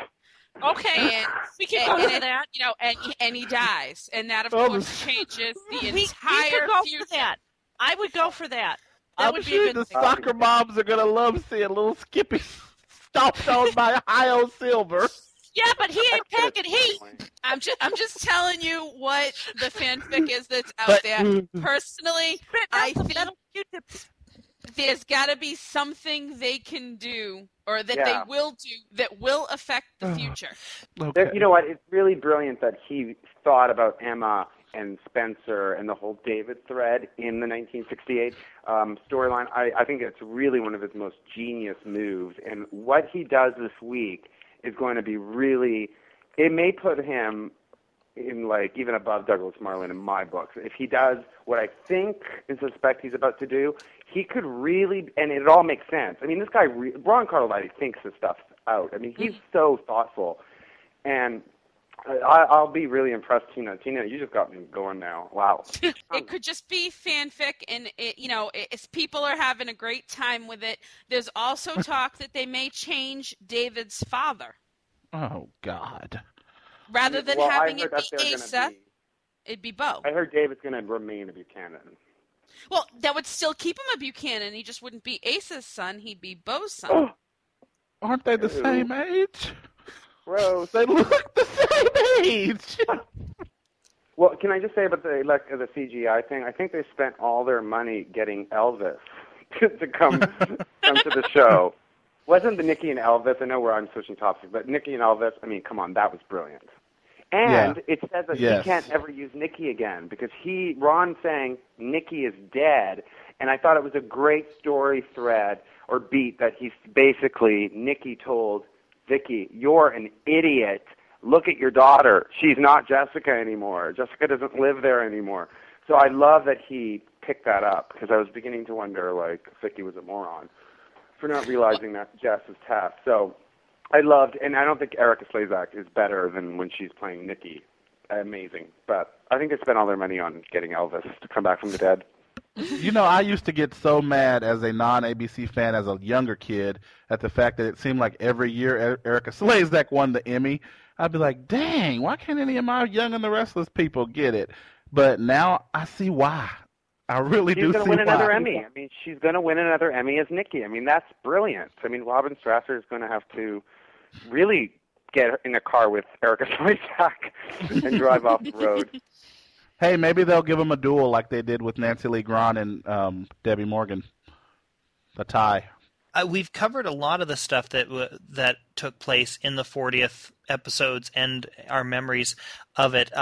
Okay, and we can go to that. And he dies, and that of course changes the entire future. For that. I would go for that. I'm would be sure a good the soccer moms are going to love seeing little Skippy stomped on by Ohio Silver. Yeah, but he ain't packing heat. I'm just telling you what the fanfic is that's out there. Personally, I think there's got to be something they can do, or that they will do, that will affect the future. Okay. You know what? It's really brilliant that he thought about Emma and Spencer and the whole David thread in the 1968 storyline. I think it's really one of his most genius moves. And what he does this week is going to be really, it may put him in even above Douglas Marland in my books. If he does what I think and suspect he's about to do, he could really, and it all makes sense. I mean, this guy, Ron Carlivati, thinks this stuff out. I mean, he's so thoughtful. And I'll be really impressed, Tina. Tina, you just got me going now. Wow. It could just be fanfic, and people are having a great time with it. There's also talk that they may change David's father. Oh God. Rather than having it be Asa, it'd be Bo. I heard David's going to remain a Buchanan. Well, that would still keep him a Buchanan. He just wouldn't be Asa's son. He'd be Bo's son. Aren't they the same age? Gross. They look the same age. Well, can I just say about the CGI thing? I think they spent all their money getting Elvis to come to the show. Wasn't the Nikki and Elvis? I know I'm switching topics, but Nikki and Elvis. I mean, come on, that was brilliant. And it says that he can't ever use Nikki again because Ron's saying Nikki is dead, and I thought it was a great story thread or beat that he's basically Nikki told Vicky, "You're an idiot. Look at your daughter. She's not Jessica anymore. Jessica doesn't live there anymore." So I love that he picked that up because I was beginning to wonder, Vicky was a moron for not realizing that Jess is Taff. So I loved, and I don't think Erica Slezak is better than when she's playing Nikki. Amazing. But I think they spent all their money on getting Elvis to come back from the dead. You know, I used to get so mad as a non-ABC fan as a younger kid at the fact that it seemed like every year Erica Slezak won the Emmy. I'd be like, dang, why can't any of my Young and the Restless people get it? But now I see why. I really do see why. She's going to win another Emmy. I mean, she's going to win another Emmy as Nikki. I mean, that's brilliant. I mean, Robin Strasser is going to have to really get in a car with Erica Slezak and drive off the road. Hey, maybe they'll give him a duel like they did with Nancy Lee Grahn and Debbie Morgan. The tie. We've covered a lot of the stuff that took place in the 40th episodes and our memories of it.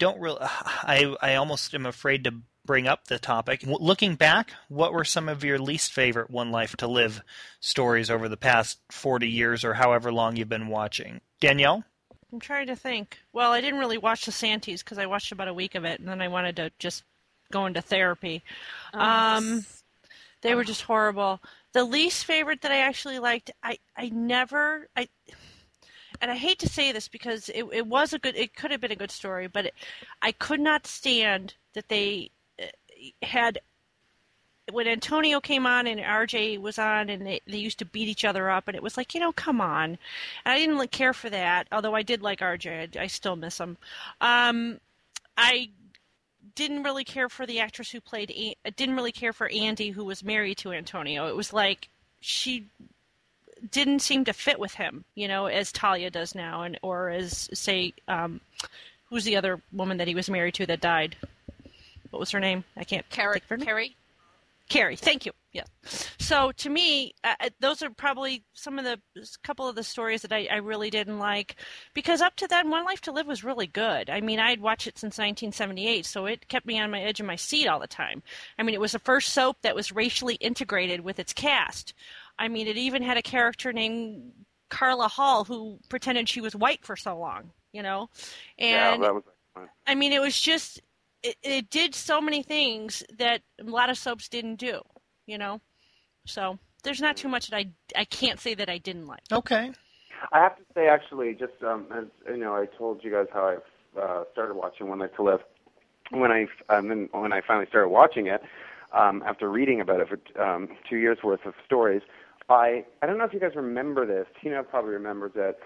I almost am afraid to bring up the topic. Looking back, what were some of your least favorite One Life to Live stories over the past 40 years or however long you've been watching? Danielle? I'm trying to think. Well, I didn't really watch the Santies because I watched about a week of it, and then I wanted to just go into therapy. They were just horrible. The least favorite that I actually liked, and I hate to say this because it could have been a good story, but I could not stand that they had, when Antonio came on and RJ was on and they used to beat each other up, and it was like, come on. And I didn't care for that, although I did like RJ. I still miss him. I didn't really care for the actress who played, didn't really care for Andy, who was married to Antonio. It was like she didn't seem to fit with him, as Talia does now, or as, say, who's the other woman that he was married to that died? What was her name? I can't think of her name. Carrie, thank you. Yeah. So to me, those are probably couple of the stories that I really didn't like, because up to then, One Life to Live was really good. I mean, I'd watched it since 1978, so it kept me on my edge of my seat all the time. I mean, it was the first soap that was racially integrated with its cast. I mean, it even had a character named Carla Hall who pretended she was white for so long, And yeah, that was fun. I mean, it was just. It did so many things that a lot of soaps didn't do, So there's not too much that I can't say that I didn't like. Okay. I have to say, actually, just as I told you guys how I started watching One Life to Live. When I finally started watching it, after reading about it for 2 years worth of stories, I don't know if you guys remember this. Tina probably remembers it.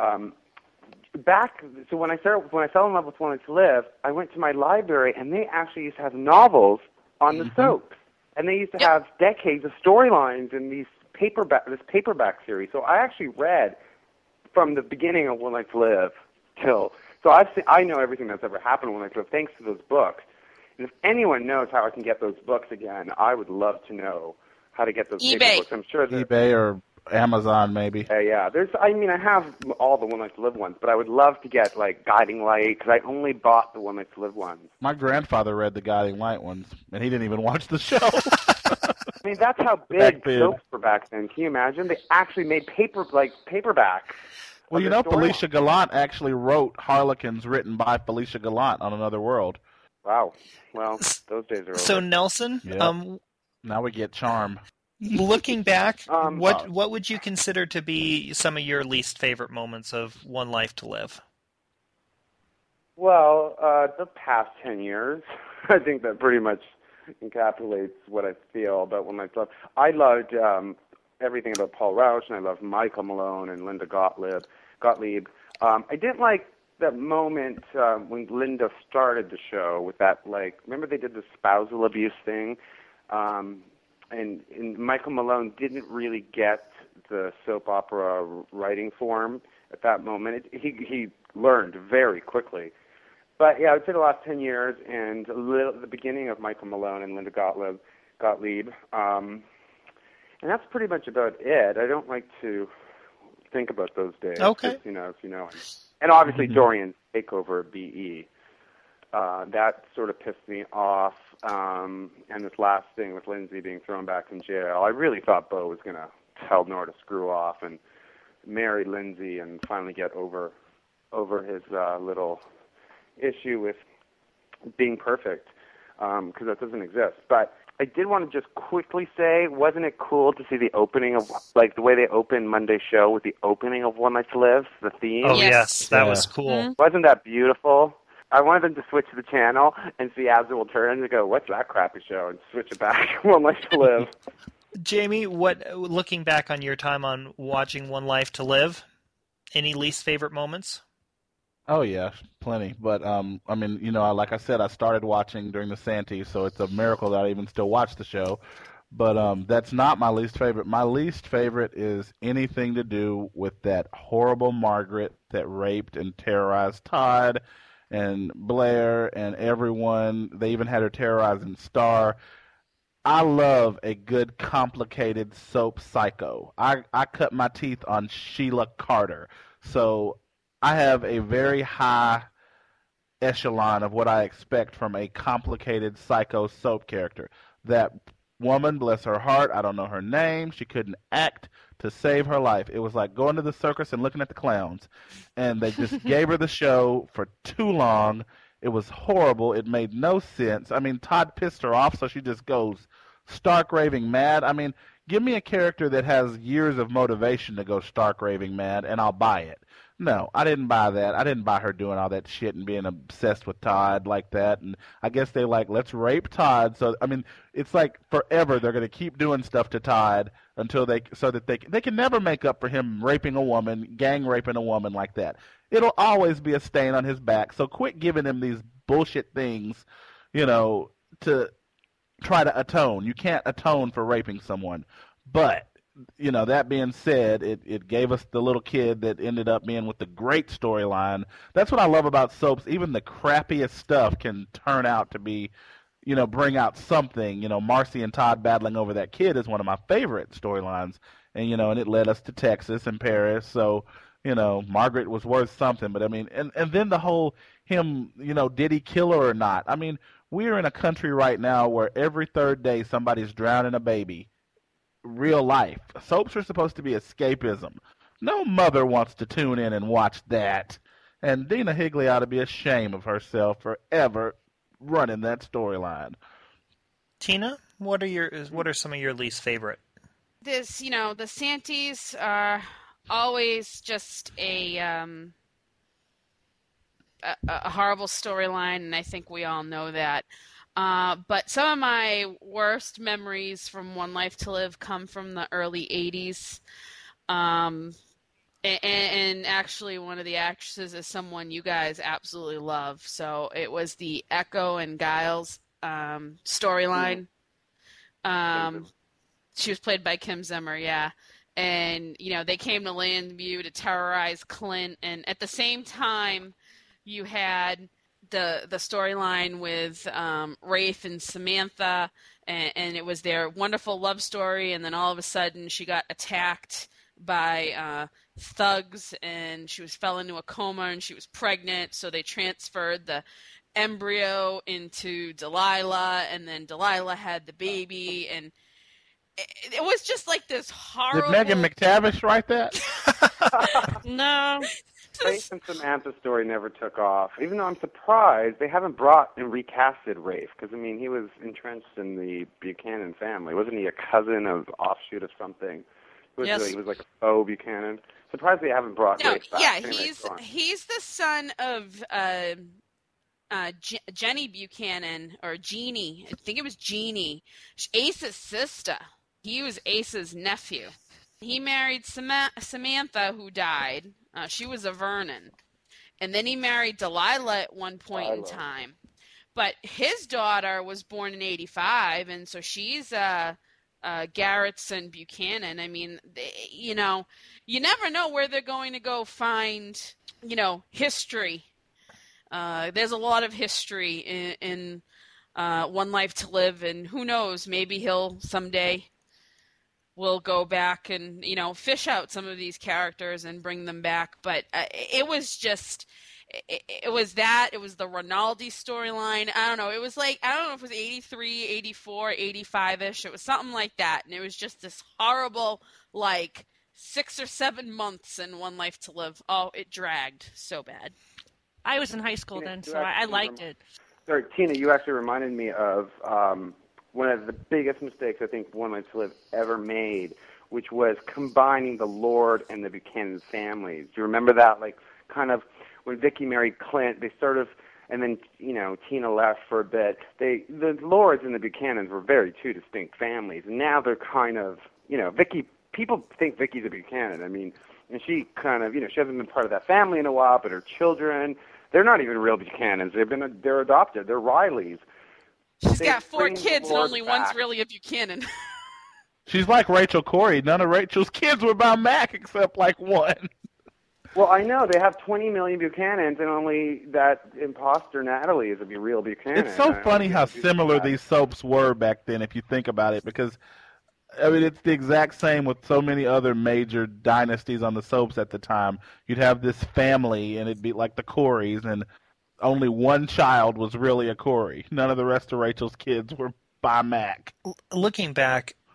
So when I fell in love with One Life to Live, I went to my library, and they actually used to have novels on the soaps, and they used to have decades of storylines in this paperback series. So I actually read from the beginning of One Life to Live till. So I know everything that's ever happened in One Life to Live thanks to those books. And if anyone knows how I can get those books again, I would love to know how to get those paper books. I'm sure eBay or Amazon, maybe. Yeah. I have all the One Life to Live ones, but I would love to get, Guiding Light, because I only bought the One Life to Live ones. My grandfather read the Guiding Light ones, and he didn't even watch the show. I mean, that's how big soaps were back then. Can you imagine? They actually made paperback. Well, Felicia Gallant actually wrote Harlequins written by Felicia Gallant on Another World. Wow. Well, those days are over. So, Nelson, now we get Charm. Looking back, what would you consider to be some of your least favorite moments of One Life to Live? Well, the past 10 years, I think that pretty much encapsulates what I feel about One Life to Live. I loved everything about Paul Rauch, and I loved Michael Malone and Linda Gottlieb. I didn't like that moment when Linda started the show with that, remember they did the spousal abuse thing? And Michael Malone didn't really get the soap opera writing form at that moment. He learned very quickly. But, I would say the last 10 years and the beginning of Michael Malone and Linda Gottlieb. And that's pretty much about it. I don't like to think about those days. Okay. And obviously Dorian's takeover at BE. That sort of pissed me off. And this last thing with Lindsay being thrown back in jail, I really thought Beau was going to tell Nora to screw off and marry Lindsay and finally get over his little issue with being perfect, because that doesn't exist. But I did want to just quickly say, wasn't it cool to see the opening of, the way they opened Monday's show with the opening of One Life to Live, the theme? Oh, yes, that was cool. Mm-hmm. Wasn't that beautiful? I wanted them to switch the channel and see Abdul turn and go, what's that crappy show? And switch it back. One Life to Live. Jamie, looking back on your time on watching One Life to Live, any least favorite moments? Oh, yeah, plenty. But, like I said, I started watching during the Santies, so it's a miracle that I even still watch the show. But that's not my least favorite. My least favorite is anything to do with that horrible Margaret that raped and terrorized Todd and Blair and everyone. They even had her terrorizing Star. I love a good, complicated soap psycho. I cut my teeth on Sheila Carter. So I have a very high echelon of what I expect from a complicated psycho soap character. That woman, bless her heart, I don't know her name. She couldn't act to save her life. It was like going to the circus and looking at the clowns. And they just gave her the show for too long. It was horrible. It made no sense. I mean, Todd pissed her off, so she just goes stark raving mad. I mean, give me a character that has years of motivation to go stark raving mad, and I'll buy it. No, I didn't buy that. I didn't buy her doing all that shit and being obsessed with Todd like that. And I guess they like, let's rape Todd. So, I mean, it's like forever they're going to keep doing stuff to Todd until they can never make up for him raping a woman, gang raping a woman like that. It'll always be a stain on his back. So quit giving him these bullshit things, to try to atone. You can't atone for raping someone. But that being said, it gave us the little kid that ended up being with the great storyline. That's what I love about soaps. Even the crappiest stuff can turn out to be, bring out something. Marcy and Todd battling over that kid is one of my favorite storylines. And, and it led us to Texas and Paris. So, Margaret was worth something. But, I mean, and then the whole him, did he kill her or not? I mean, we're in a country right now where every third day somebody's drowning a baby. Real life. Soaps are supposed to be escapism. No mother wants to tune in and watch that. And Dina Higley ought to be ashamed of herself for ever running that storyline. Tina, what are some of your least favorite? The Santys are always just a horrible storyline, and I think we all know that. But some of my worst memories from One Life to Live come from the early 80s. And actually one of the actresses is someone you guys absolutely love. So it was the Echo and Giles storyline. She was played by Kim Zimmer, yeah. And, they came to Llanview to terrorize Clint. And at the same time, you had the storyline with Rafe and Samantha, and it was their wonderful love story, and then all of a sudden she got attacked by thugs, and she fell into a coma, and she was pregnant, so they transferred the embryo into Delilah, and then Delilah had the baby, and it was just like this horrible... Did Megan McTavish write that? No. Rafe and Samantha's story never took off, even though I'm surprised they haven't brought and recasted Rafe, because, he was entrenched in the Buchanan family. Wasn't he a cousin offshoot of something? Yes. He was like a faux Buchanan. Surprised they haven't brought Rafe back. Yeah, Anyway, he's the son of Jenny Buchanan, or Jeannie. I think it was Jeannie. Ace's sister. He was Ace's nephew. He married Samantha, who died. She was a Vernon. And then he married Delilah at one point in time. But his daughter was born in 85, and so she's Garrettson Buchanan. You never know where they're going to go find, history. There's a lot of history in One Life to Live, and who knows, maybe he'll someday... We'll go back and, fish out some of these characters and bring them back. But it was just, it was that. It was the Rinaldi storyline. I don't know. It was like, I don't know if it was 83, 84, 85-ish. It was something like that. And it was just this horrible, 6 or 7 months in One Life to Live. Oh, it dragged so bad. I was in high school then, so I liked it. Sorry, Tina, you actually reminded me of... one of the biggest mistakes I think One Life to Live ever made, which was combining the Lord and the Buchanan families. Do you remember that? Kind of when Vicky married Clint, they sort of, and then, Tina left for a bit. The Lords and the Buchanans were very two distinct families, and now they're kind of, Vicky, people think Vicky's a Buchanan. And she kind of, she hasn't been part of that family in a while, but her children, they're not even real Buchanans. They're adopted. They're Rileys. She's got 4 kids and only one's really a Buchanan. She's like Rachel Corrie. None of Rachel's kids were by Mac except one. Well, I know. They have 20 million Buchanans and only that imposter Natalie is a real Buchanan. It's so funny how similar these soaps were back then if you think about it, because, it's the exact same with so many other major dynasties on the soaps at the time. You'd have this family and it'd be like the Corries, and only one child was really a Corey. None of the rest of Rachel's kids were by Mac. Looking back,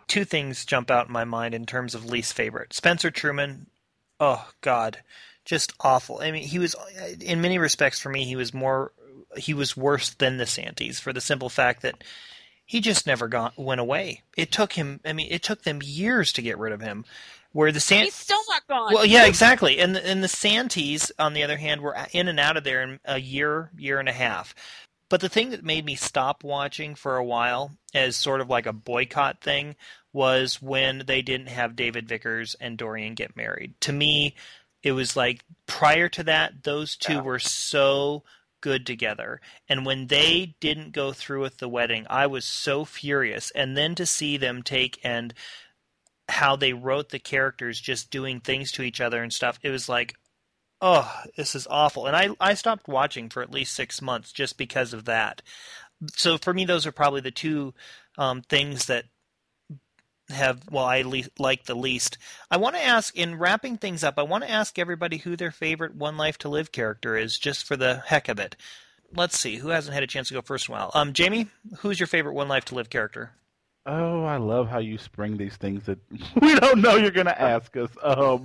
Two things jump out in my mind in terms of least favorite. Spencer Truman, oh, God, just awful. I mean, he was, in many respects for me, he was worse than the Santies for the simple fact that he just never went away. It took them years to get rid of him. Where the he's still not gone. Well, yeah, exactly. And the Santies, on the other hand, were in and out of there in a year and a half. But the thing that made me stop watching for a while, as sort of like a boycott thing, was when they didn't have David Vickers and Dorian get married. To me, it was like prior to that, those two were so good together. And when they didn't go through with the wedding, I was so furious. And then to see them take and how they wrote the characters just doing things to each other and stuff, it was like, oh, this is awful. And I stopped watching for at least 6 months just because of that. So for me, those are probably the two things that I like the least. I want to ask, in wrapping things up, I want to ask everybody who their favorite One Life to Live character is, just for the heck of it. Let's see, who hasn't had a chance to go first in a while? Jamie, who's your favorite One Life to Live character? Oh, I love how you spring these things that we don't know you're going to ask us.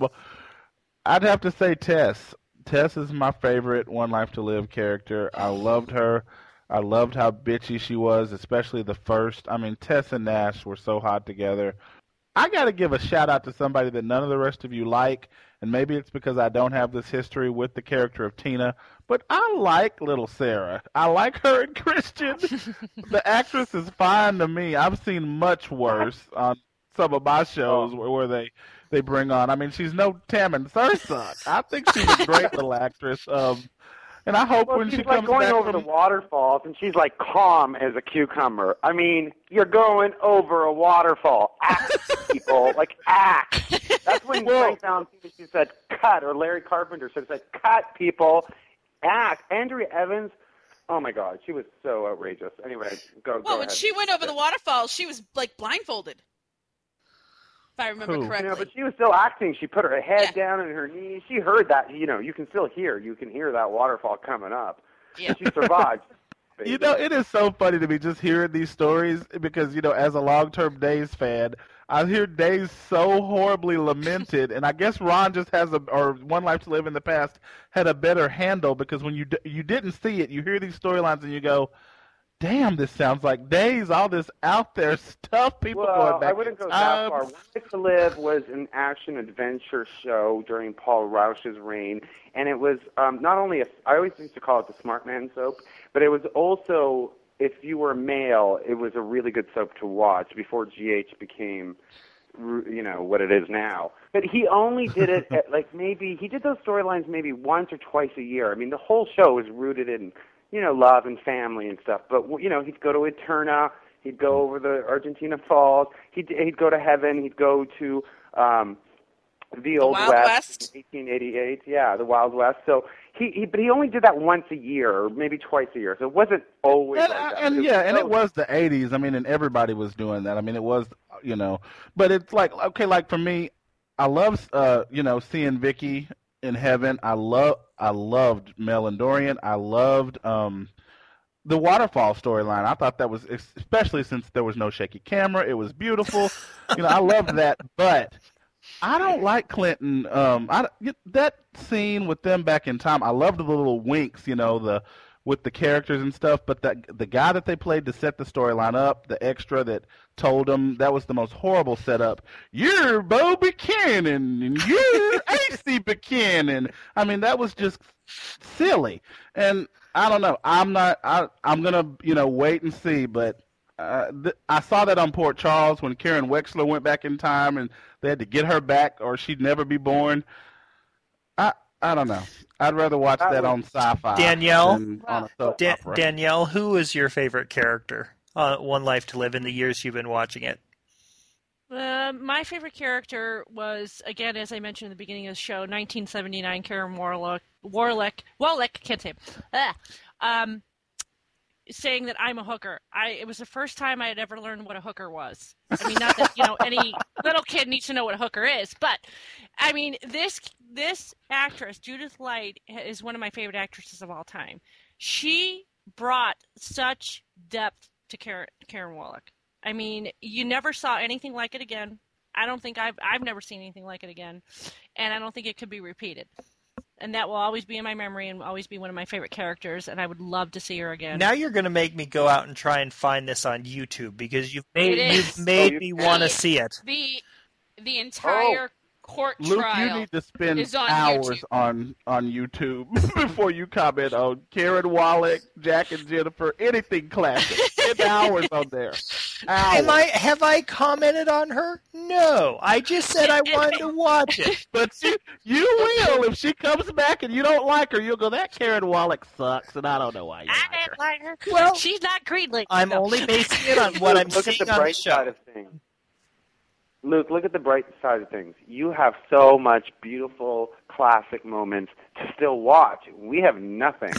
I'd have to say Tess. Tess is my favorite One Life to Live character. I loved her. I loved how bitchy she was, especially the first. I mean, Tess and Nash were so hot together. I got to give a shout-out to somebody that none of the rest of you like, and maybe it's because I don't have this history with the character of Tina, but I like Little Sarah. I like her and Christian. The actress is fine to me. I've seen much worse on some of my shows where they bring on. I mean, she's no Tammin Sursok. I think she's a great little actress. And I hope when she comes going back over the waterfalls, and she's like calm as a cucumber. I mean, you're going over a waterfall. Act, people, like act. That's when Frank Valentino said cut, or Larry Carpenter said cut, people, act. Andrea Evans, oh my God, she was so outrageous. Anyway, go ahead. When she went over the waterfall, she was like blindfolded. If I remember correctly. You know, but she was still acting. She put her head down on her knees. She heard that. You know, you can still hear. You can hear that waterfall coming up. Yeah. She survived. You know, it is so funny to me just hearing these stories because, you know, as a long-term Days fan, I hear Days so horribly lamented, and I guess Ron just has or One Life to Live in the past had a better handle because when you didn't see it, you hear these storylines and you go, damn, this sounds like Days, all this out there stuff, people going back. I wouldn't go that far. One Life to Live was an action-adventure show during Paul Rausch's reign, and it was not only I always used to call it the Smart Man soap, but it was also, if you were male, it was a really good soap to watch before GH became, you know, what it is now. But he only did it he did those storylines maybe once or twice a year. I mean, the whole show was rooted in, you know, love and family and stuff. But, you know, he'd go to Eterna, he'd go over the Argentina Falls, he'd go to heaven, he'd go to the Old West in 1888. Yeah, the Wild West. So but he only did that once a year, or maybe twice a year. So it wasn't always like that. And it was the 80s. I mean, and everybody was doing that. I mean, it was, you know. But it's like, okay, like for me, I love, you know, seeing Vicky in heaven. I loved Mel and Dorian. I loved the waterfall storyline. I thought that was, especially since there was no shaky camera, it was beautiful. You know, I loved that. But I don't like Clinton. That scene with them back in time, I loved the little winks, you know, with the characters and stuff. But the guy that they played to set the storyline up, the extra that told them, that was the most horrible setup. You're Bo Buchanan and you're AC Buchanan. I mean, that was just silly. And I don't know. I'm gonna, you know, wait and see. But I saw that on Port Charles when Karen Wexler went back in time and they had to get her back or she'd never be born. I don't know. I'd rather watch that on Sci-Fi. Danielle, than on a soap opera. Danielle, who was your favorite character on One Life to Live in the years you've been watching it? My favorite character was, again, as I mentioned at the beginning of the show, 1979 Karen Wallach, can't say it. Saying that I'm a hooker. It was the first time I had ever learned what a hooker was. I mean, not that, you know, any little kid needs to know what a hooker is, but I mean, this actress, Judith Light, is one of my favorite actresses of all time. She brought such depth to Karen Wallach. I mean, you never saw anything like it again. I don't think I've never seen anything like it again, and I don't think it could be repeated. And that will always be in my memory and always be one of my favorite characters, and I would love to see her again. Now you're going to make me go out and try and find this on YouTube because you've made me want to see it. The entire court Luke, trial. you need to spend hours on YouTube before you comment on Karen Wallach, Jack and Jennifer, anything classic. Spend hours on there. Hours. Have I commented on her? No. I just said I wanted to watch it. But you will. If she comes back and you don't like her, you'll go, that Karen Wallach sucks, and I don't know why you I didn't like her. Well, she's not Greenlee. I'm only basing it on what I'm seeing on the show. Side of things. Luke, look at the bright side of things. You have so much beautiful classic moments to still watch. We have nothing.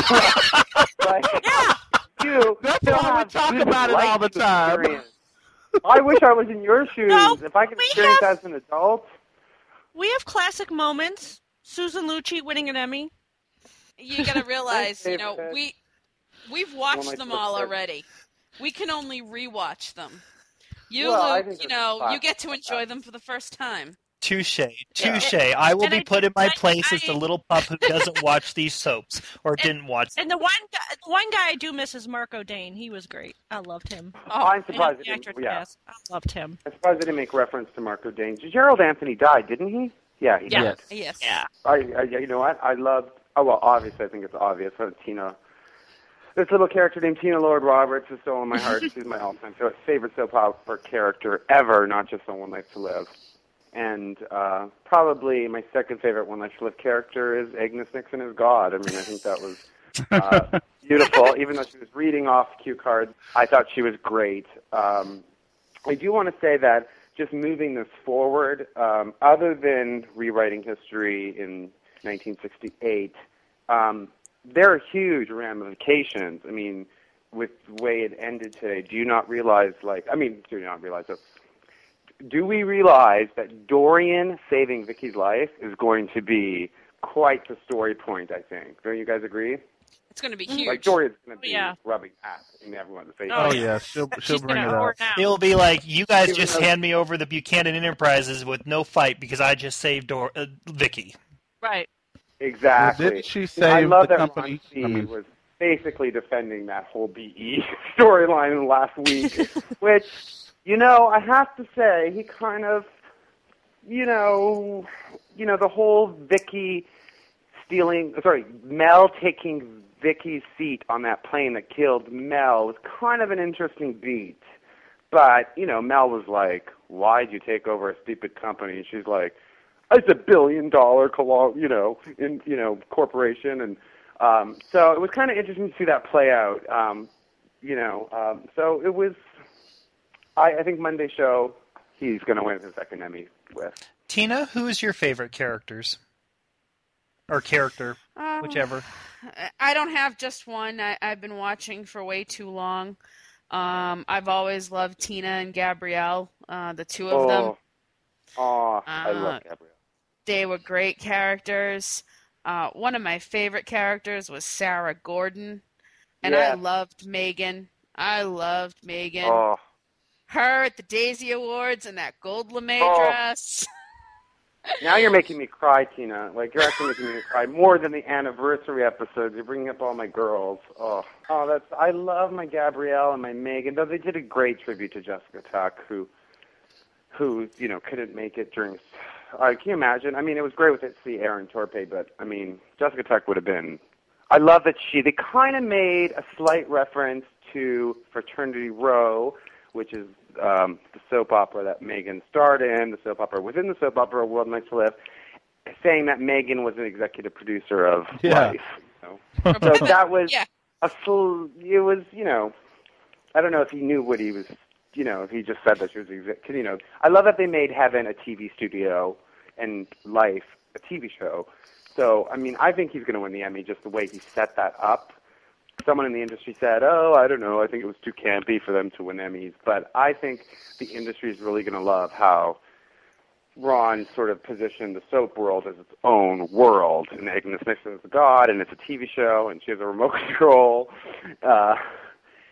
That's why we talk about it all the time. I wish I was in your shoes. No, if I could experience that as an adult. We have classic moments. Susan Lucci winning an Emmy. You got to realize, we've watched them all already. We can only rewatch them. Luke, you get to enjoy them for the first time. Touche. I will be put in my place as the little pup who doesn't watch these soaps or didn't watch them. And the one guy I do miss is Mark O'Dane. He was great. I loved him. I'm surprised I loved him. I'm surprised they didn't make reference to Mark O'Dane. Gerald Anthony died, didn't he? Yeah, he did. Yes. Yeah. You know what? I loved. Oh well, obviously I think it's obvious. Tina. This little character named Tina Lord Roberts is so in my heart. She's my all-time favorite soap opera character ever, not just on One Life to Live. And probably my second favorite One Life to Live character is Agnes Nixon as God. I mean, I think that was beautiful. Even though she was reading off cue cards, I thought she was great. I do want to say that just moving this forward, other than rewriting history in 1968, there are huge ramifications. I mean, with the way it ended today, do we realize that Dorian saving Vicky's life is going to be quite the story point, I think. Don't you guys agree? It's going to be huge. Like, Dorian's going to be rubbing ass in everyone's face. Oh, yeah. She'll bring it up. It'll be like, you guys just hand me over the Buchanan Enterprises with no fight because I just saved Vicky. Right. Exactly. Well, didn't she save the company? Ron was basically defending that whole BE storyline last week, which, I have to say, he kind of, the whole Mel taking Vicky's seat on that plane that killed Mel was kind of an interesting beat. But, Mel was like, why'd you take over a stupid company? And she's like, it's $1 billion, corporation, and so it was kind of interesting to see that play out. So it was. I think Monday show, he's going to win his second Emmy with. Tina, who is your favorite characters or character, whichever? I don't have just one. I've been watching for way too long. I've always loved Tina and Gabrielle, the two of them. Oh, I love Gabrielle. They were great characters. One of my favorite characters was Sarah Gordon, and I loved Megan. Oh. Her at the Daisy Awards in that gold lame dress. Now you're making me cry, Tina. Like, you're actually making me cry more than the anniversary episodes. You're bringing up all my girls. I love my Gabrielle and my Megan. Though they did a great tribute to Jessica Tuck, who couldn't make it during. Can you imagine? I mean, it was great to see Aaron Torpe, but I mean, Jessica Tuck would have been. I love that they kind of made a slight reference to Fraternity Row, which is the soap opera that Megan starred in, the soap opera within the soap opera World Nights to Live, saying that Megan was an executive producer of Life. So that was a full. It was, I don't know if he knew what he was. If he just said that she was I love that they made Heaven a TV studio and Life a TV show. So, I mean, I think he's going to win the Emmy just the way he set that up. Someone in the industry said, I don't know, I think it was too campy for them to win Emmys. But I think the industry is really going to love how Ron sort of positioned the soap world as its own world. And Agnes Nixon is a god, and it's a TV show, and she has a remote control.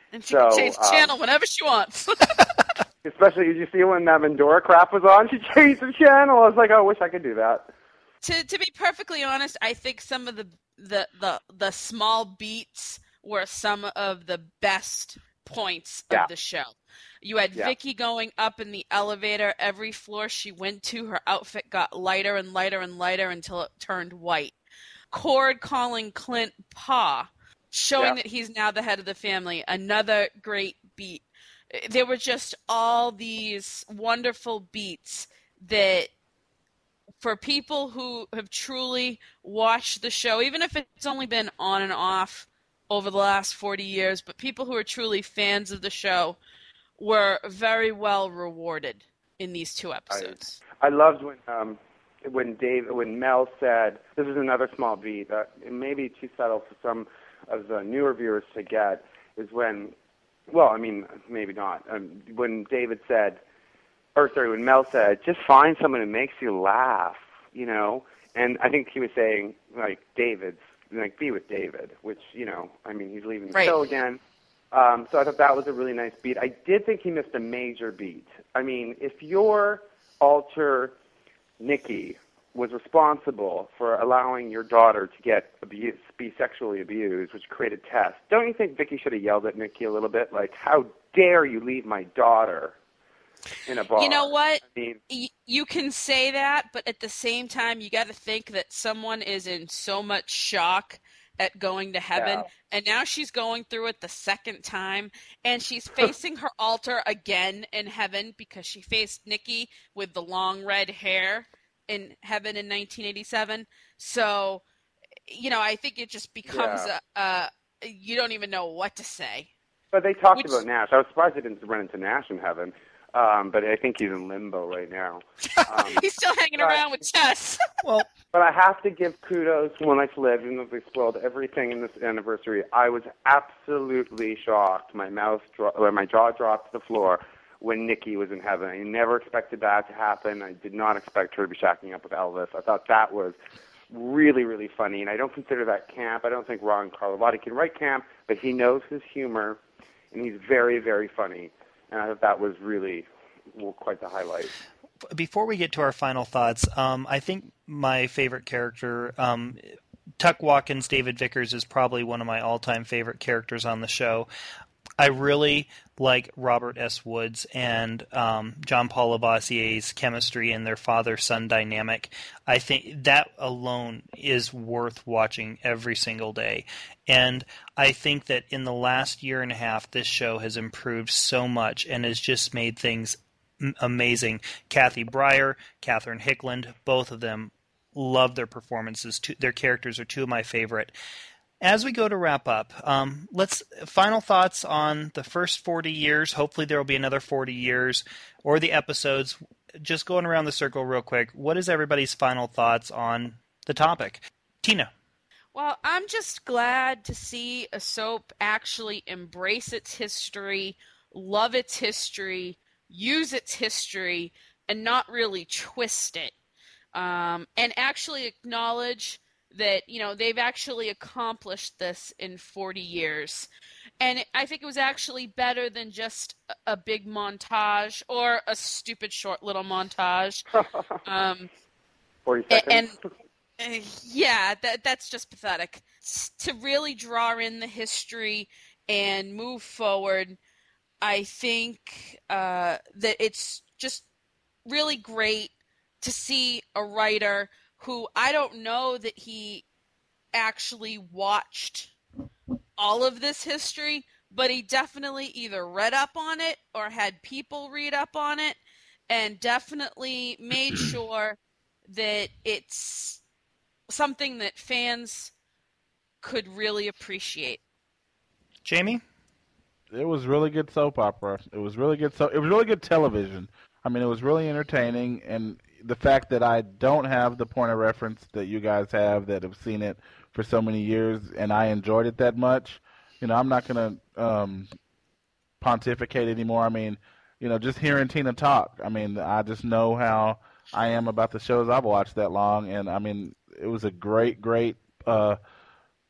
And she can change the channel whenever she wants. Especially, did you see when that Mandora crap was on? She changed the channel. I was like, I wish I could do that. To be perfectly honest, I think some of the small beats were some of the best points of the show. You had Vicky going up in the elevator. Every floor she went to, her outfit got lighter and lighter and lighter until it turned white. Cord calling Clint Pa, showing that he's now the head of the family. Another great beat. There were just all these wonderful beats that, for people who have truly watched the show, even if it's only been on and off over the last 40 years, but people who are truly fans of the show were very well rewarded in these 2 episodes. I loved when Mel said, this is another small beat, it may be too subtle for some of the newer viewers to get, is when, well, I mean, maybe not, when Mel said, just find someone who makes you laugh, you know, and I think he was saying, like, be with David, which, you know, I mean, he's leaving the show again. So I thought that was a really nice beat. I did think he missed a major beat. I mean, if your alter Nikki was responsible for allowing your daughter to be sexually abused, which created tests, don't you think Vicky should have yelled at Nikki a little bit? Like, how dare you leave my daughter in a bar? You know what? I mean, you can say that, but at the same time, you got to think that someone is in so much shock at going to heaven, and now she's going through it the second time, and she's facing her altar again in heaven because she faced Nikki with the long red hair in heaven in 1987. So, you know, I think it just becomes you don't even know what to say. But they talked about Nash. I was surprised they didn't run into Nash in heaven. But I think he's in limbo right now. He's still hanging around with Tess. But I have to give kudos to One Life to Live, even though they spoiled everything in this anniversary. I was absolutely shocked. My jaw dropped to the floor when Nikki was in heaven. I never expected that to happen. I did not expect her to be shacking up with Elvis. I thought that was really, really funny, and I don't consider that camp. I don't think Ron Carlivati can write camp, but he knows his humor, and he's very, very funny. And I thought that was really quite the highlight. Before we get to our final thoughts, I think my favorite character, Tuck Watkins, David Vickers, is probably one of my all-time favorite characters on the show. I really like Robert S. Woods and John Paul Lavoisier's chemistry and their father-son dynamic. I think that alone is worth watching every single day. And I think that in the last year and a half, this show has improved so much and has just made things amazing. Kathy Breyer, Catherine Hickland, both of them love their performances. Their characters are two of my favorite. As we go to wrap up, final thoughts on the first 40 years. Hopefully there will be another 40 years, or the episodes. Just going around the circle real quick. What is everybody's final thoughts on the topic? Tina. Well, I'm just glad to see a soap actually embrace its history, love its history, use its history, and not really twist it. And actually acknowledge that, you know, they've actually accomplished this in 40 years. And I think it was actually better than just a big montage or a stupid short little montage. 40 seconds. That's just pathetic. To really draw in the history and move forward, I think that it's just really great to see a writer who I don't know that he actually watched all of this history, but he definitely either read up on it or had people read up on it, and definitely made sure that it's something that fans could really appreciate. Jamie? It was really good soap opera. It was really good. It was really good television. I mean, it was really entertaining, and the fact that I don't have the point of reference that you guys have that have seen it for so many years, and I enjoyed it that much, you know, I'm not going to pontificate anymore. I mean, you know, just hearing Tina talk, I mean, I just know how I am about the shows I've watched that long, and I mean, it was a great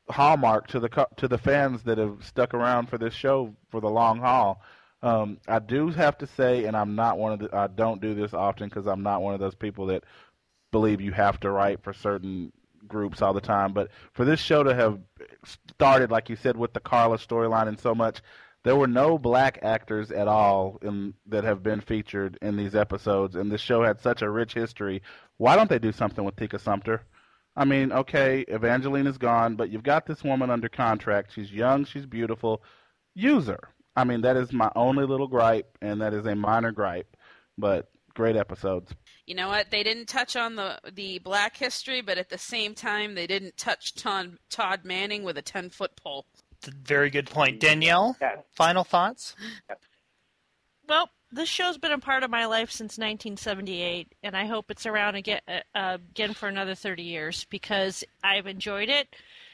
hallmark to the fans that have stuck around for this show for the long haul. I do have to say, and I don't do this often because I'm not one of those people that believe you have to write for certain groups all the time. But for this show to have started, like you said, with the Carla storyline and so much, there were no black actors at all that have been featured in these episodes, and this show had such a rich history. Why don't they do something with Tika Sumpter? I mean, okay, Evangeline is gone, but you've got this woman under contract. She's young, she's beautiful. Use her. I mean, that is my only little gripe, and that is a minor gripe, but great episodes. You know what? They didn't touch on the black history, but at the same time, they didn't touch Todd Manning with a 10-foot pole. Very good point. Danielle, final thoughts? Well, this show's been a part of my life since 1978, and I hope it's around again for another 30 years because I've enjoyed it.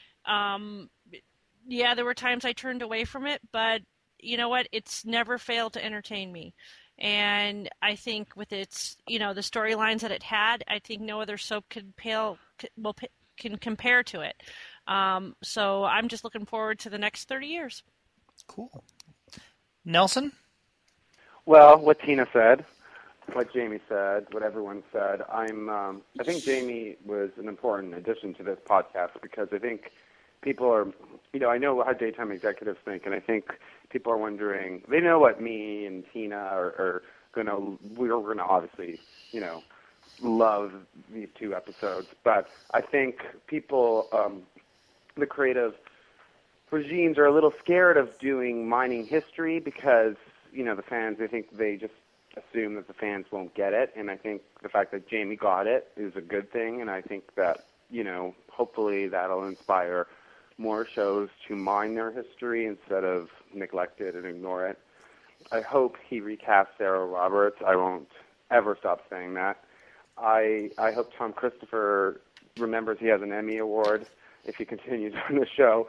Yeah, there were times I turned away from it, but you know what? It's never failed to entertain me. And I think with its, the storylines that it had, I think no other soap can compare to it. So I'm just looking forward to the next 30 years. Cool. Nelson? Well, what Tina said, what Jamie said, what everyone said, I think Jamie was an important addition to this podcast because I think people are, I know how daytime executives think, and I think people are wondering, they know what me and Tina are we're going to obviously, love these two episodes, but I think people, the creative regimes are a little scared of doing mining history because, the fans, I think they just assume that the fans won't get it, and I think the fact that Jamie got it is a good thing, and I think that, hopefully that'll inspire more shows to mine their history instead of neglect it and ignore it. I hope he recasts Sarah Roberts. I won't ever stop saying that. I hope Tom Christopher remembers he has an Emmy Award if he continues on the show.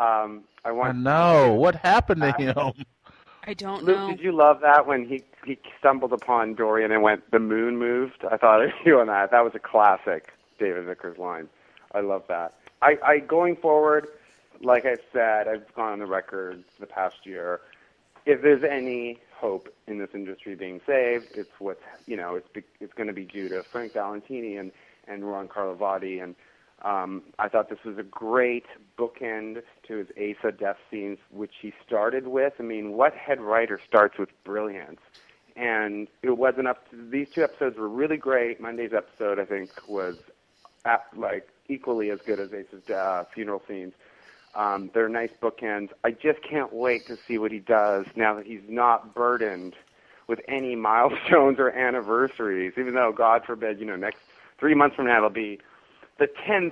What happened to him? I don't know. Luke, did you love that when he stumbled upon Dorian and went, "The moon moved"? I thought of you on that. That was a classic David Vickers line. I love that. I going forward, like I said, I've gone on the record the past year. If there's any hope in this industry being saved, it's it's going to be due to Frank Valentini and Ron Carlivati. And I thought this was a great bookend to his Asa death scenes, which he started with. I mean, what head writer starts with brilliance? And it wasn't up to, these two episodes were really great. Monday's episode, I think, was equally as good as Ace's funeral scenes. They're nice bookends. I just can't wait to see what he does now that he's not burdened with any milestones or anniversaries, even though, God forbid, next 3 months from now it'll be the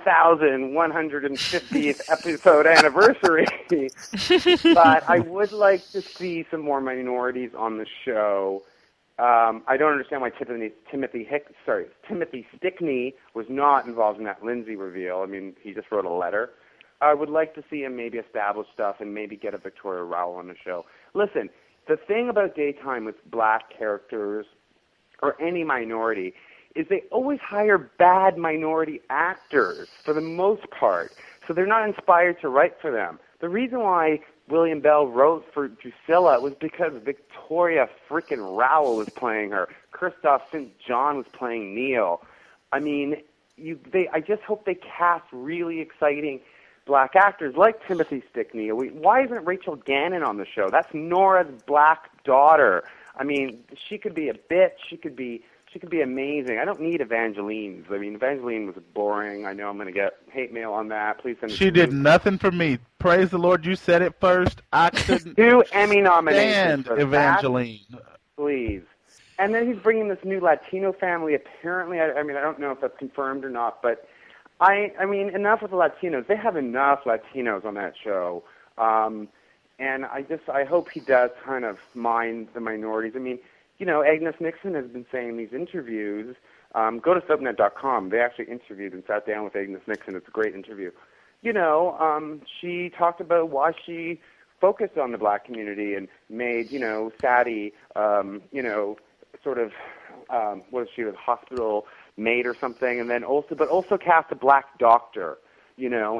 10,150th episode anniversary. But I would like to see some more minorities on the show. I don't understand why Timothy Stickney was not involved in that Lindsay reveal. I mean, he just wrote a letter. I would like to see him maybe establish stuff and maybe get a Victoria Rowell on the show. Listen, the thing about daytime with black characters or any minority is they always hire bad minority actors for the most part, so they're not inspired to write for them. The reason why William Bell wrote for Drusilla was because Victoria freaking Rowell was playing her. Christoph St. John was playing Neil. I mean, I just hope they cast really exciting black actors like Timothy Stickney. Why isn't Rachel Gannon on the show? That's Nora's black daughter. I mean, she could be a bitch. She could be amazing. I don't need Evangeline. I mean, Evangeline was boring. I know I'm going to get hate mail on that. Please send it to me. She did nothing for me. Praise the Lord, you said it first. I couldn't 2 Emmy nominations for Evangeline. That. Please. And then he's bringing this new Latino family. Apparently, I mean, I don't know if that's confirmed or not, but I mean, enough with the Latinos. They have enough Latinos on that show. And I hope he does kind of mind the minorities. I mean, Agnes Nixon has been saying in these interviews, go to SoapNet.com. They actually interviewed and sat down with Agnes Nixon. It's a great interview. She talked about why she focused on the black community and made, Sadie, sort of, was she a hospital maid or something, and then also cast a black doctor, and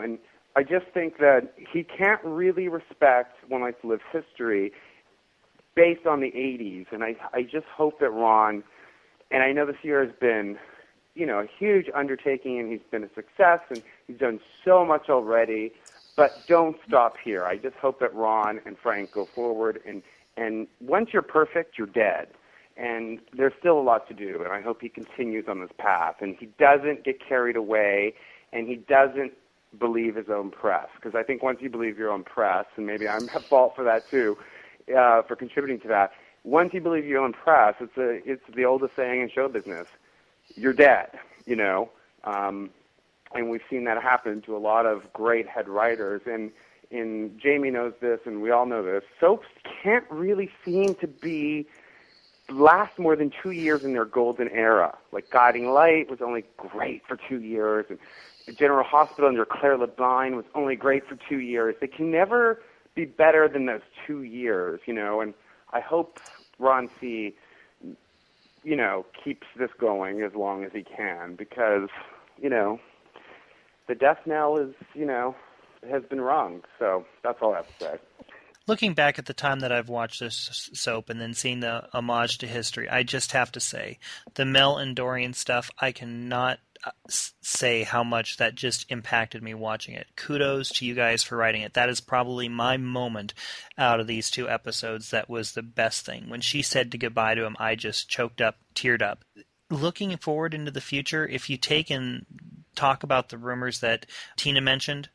I just think that he can't really respect One Life to Live history based on the 80s. And I just hope that Ron, and I know this year has been, a huge undertaking, and he's been a success, and he's done so much already, but don't stop here. I just hope that Ron and Frank go forward, and once you're perfect, you're dead. And there's still a lot to do, and I hope he continues on this path, and he doesn't get carried away, and he doesn't believe his own press, because I think once you believe your own press, and maybe I'm at fault for that too, for contributing to that, once you believe your own press, it's the oldest saying in show business, you're dead, and we've seen that happen to a lot of great head writers, and Jamie knows this, and we all know this, soaps can't really seem to last more than 2 years in their golden era. Like Guiding Light was only great for 2 years, and General Hospital under Claire Labine was only great for 2 years. They can never be better than those 2 years, and I hope Ron C., keeps this going as long as he can, because, the death knell is, has been rung. So that's all I have to say. Looking back at the time that I've watched this soap and then seeing the homage to history, I just have to say, the Mel and Dorian stuff, I cannot say how much that just impacted me watching it. Kudos to you guys for writing it. That is probably my moment out of these 2 episodes that was the best thing. When she said goodbye to him, I just choked up, teared up. Looking forward into the future, if you take and talk about the rumors that Tina mentioned,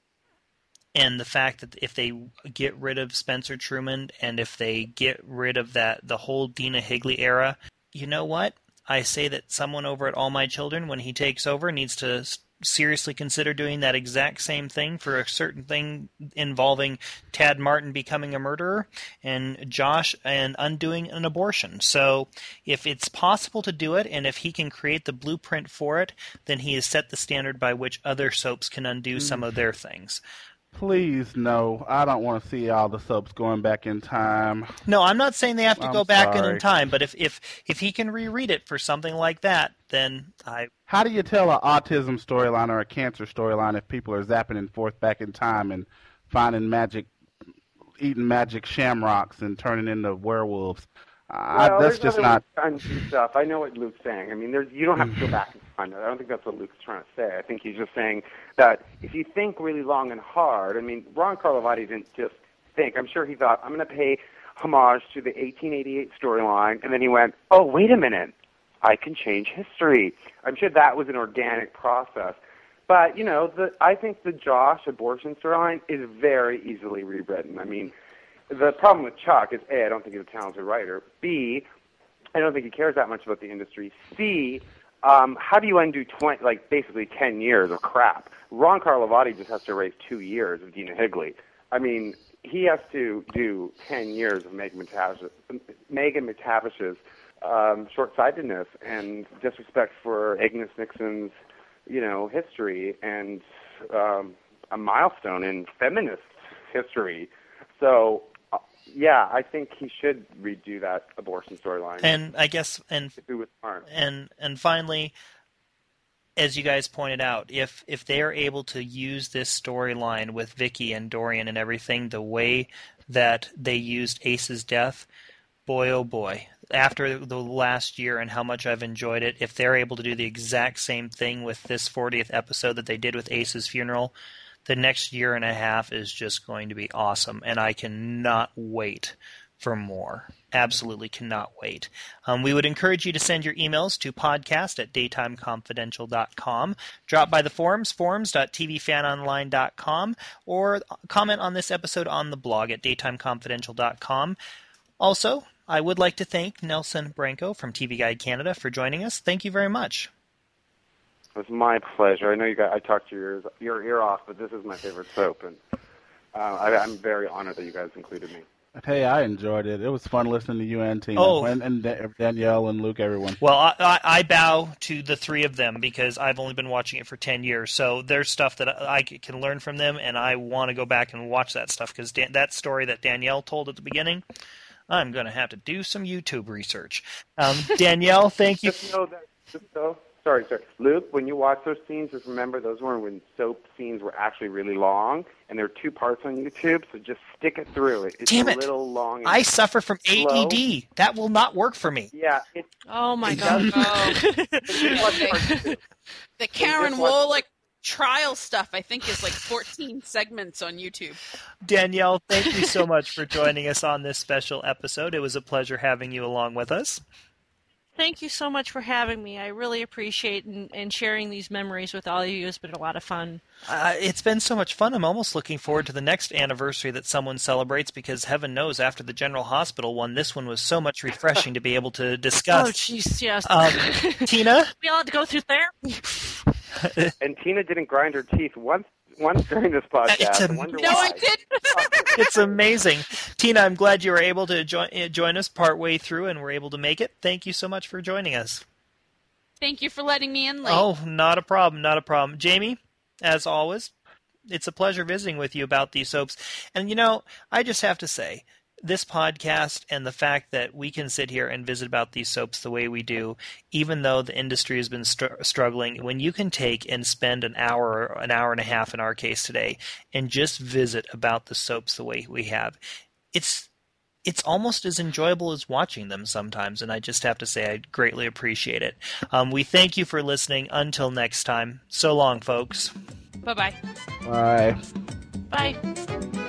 and the fact that if they get rid of Spencer Truman and if they get rid of the whole Dina Higley era, you know what? I say that someone over at All My Children, when he takes over, needs to seriously consider doing that exact same thing for a certain thing involving Tad Martin becoming a murderer and Josh and undoing an abortion. So if it's possible to do it, and if he can create the blueprint for it, then he has set the standard by which other soaps can undo some of their things. Please, no. I don't want to see all the soaps going back in time. No, I'm not saying they have to go back in time, but if he can reread it for something like that, then I... How do you tell an autism storyline or a cancer storyline if people are zapping and forth back in time and finding eating magic shamrocks and turning into werewolves? That's just not undo stuff. I know what Luke's saying. I mean, you don't have to go back and find it. I don't think that's what Luke's trying to say. I think he's just saying that if you think really long and hard, I mean, Ron Carlivati didn't just think. I'm sure he thought, I'm going to pay homage to the 1888 storyline, and then he went, oh, wait a minute, I can change history. I'm sure that was an organic process. But, I think the Josh abortion storyline is very easily rewritten. I mean, the problem with Chuck is, A, I don't think he's a talented writer. B, I don't think he cares that much about the industry. C, how do you undo basically 10 years of crap? Ron Carlivati just has to erase 2 years of Dina Higley. I mean, he has to do 10 years of Megan McTavish's short-sightedness and disrespect for Agnes Nixon's, history and a milestone in feminist history. So, yeah, I think he should redo that abortion storyline. And I guess, and finally, as you guys pointed out, if they are able to use this storyline with Vicky and Dorian and everything the way that they used Ace's death, boy, oh boy, after the last year and how much I've enjoyed it, if they're able to do the exact same thing with this 40th episode that they did with Ace's funeral, the next year and a half is just going to be awesome, and I cannot wait for more. Absolutely cannot wait. We would encourage you to send your emails to podcast@daytimeconfidential.com. Drop by the forums.tvfanonline.com, or comment on this episode on the blog at daytimeconfidential.com. Also, I would like to thank Nelson Branco from TV Guide Canada for joining us. Thank you very much. It was my pleasure. I know I talked your ear off, but this is my favorite soap, and I'm very honored that you guys included me. Hey, I enjoyed it. It was fun listening to you and Tina, and Danielle and Luke, everyone. Well, I bow to the three of them because I've only been watching it for 10 years, so there's stuff that I can learn from them, and I want to go back and watch that stuff because that story that Danielle told at the beginning, I'm going to have to do some YouTube research. Danielle, thank you. Just Sorry. Luke, when you watch those scenes, just remember those were when soap scenes were actually really long, and there are 2 parts on YouTube, so just stick it through. It's Damn a little long. And I suffer from slow. ADD. That will not work for me. Yeah. Oh, my God. The Karen Wolick trial stuff, I think, is like 14 segments on YouTube. Danielle, thank you so much for joining us on this special episode. It was a pleasure having you along with us. Thank you so much for having me. I really appreciate and sharing these memories with all of you. It's been a lot of fun. It's been so much fun. I'm almost looking forward to the next anniversary that someone celebrates, because heaven knows after the General Hospital one, this one was so much refreshing to be able to discuss. Oh, jeez, yes. Tina? We all had to go through therapy. And Tina didn't grind her teeth once during this podcast. I didn't. It's amazing. Tina, I'm glad you were able to join us partway through and were able to make it. Thank you so much for joining us. Thank you for letting me in late. Oh, not a problem. Jamie, as always, it's a pleasure visiting with you about these soaps. And, I just have to say, this podcast and the fact that we can sit here and visit about these soaps the way we do, even though the industry has been struggling, when you can take and spend an hour and a half in our case today and just visit about the soaps the way we have, it's almost as enjoyable as watching them sometimes, and I just have to say I greatly appreciate it. We thank you for listening. Until next time, so long, folks. Bye-bye. Bye. Bye.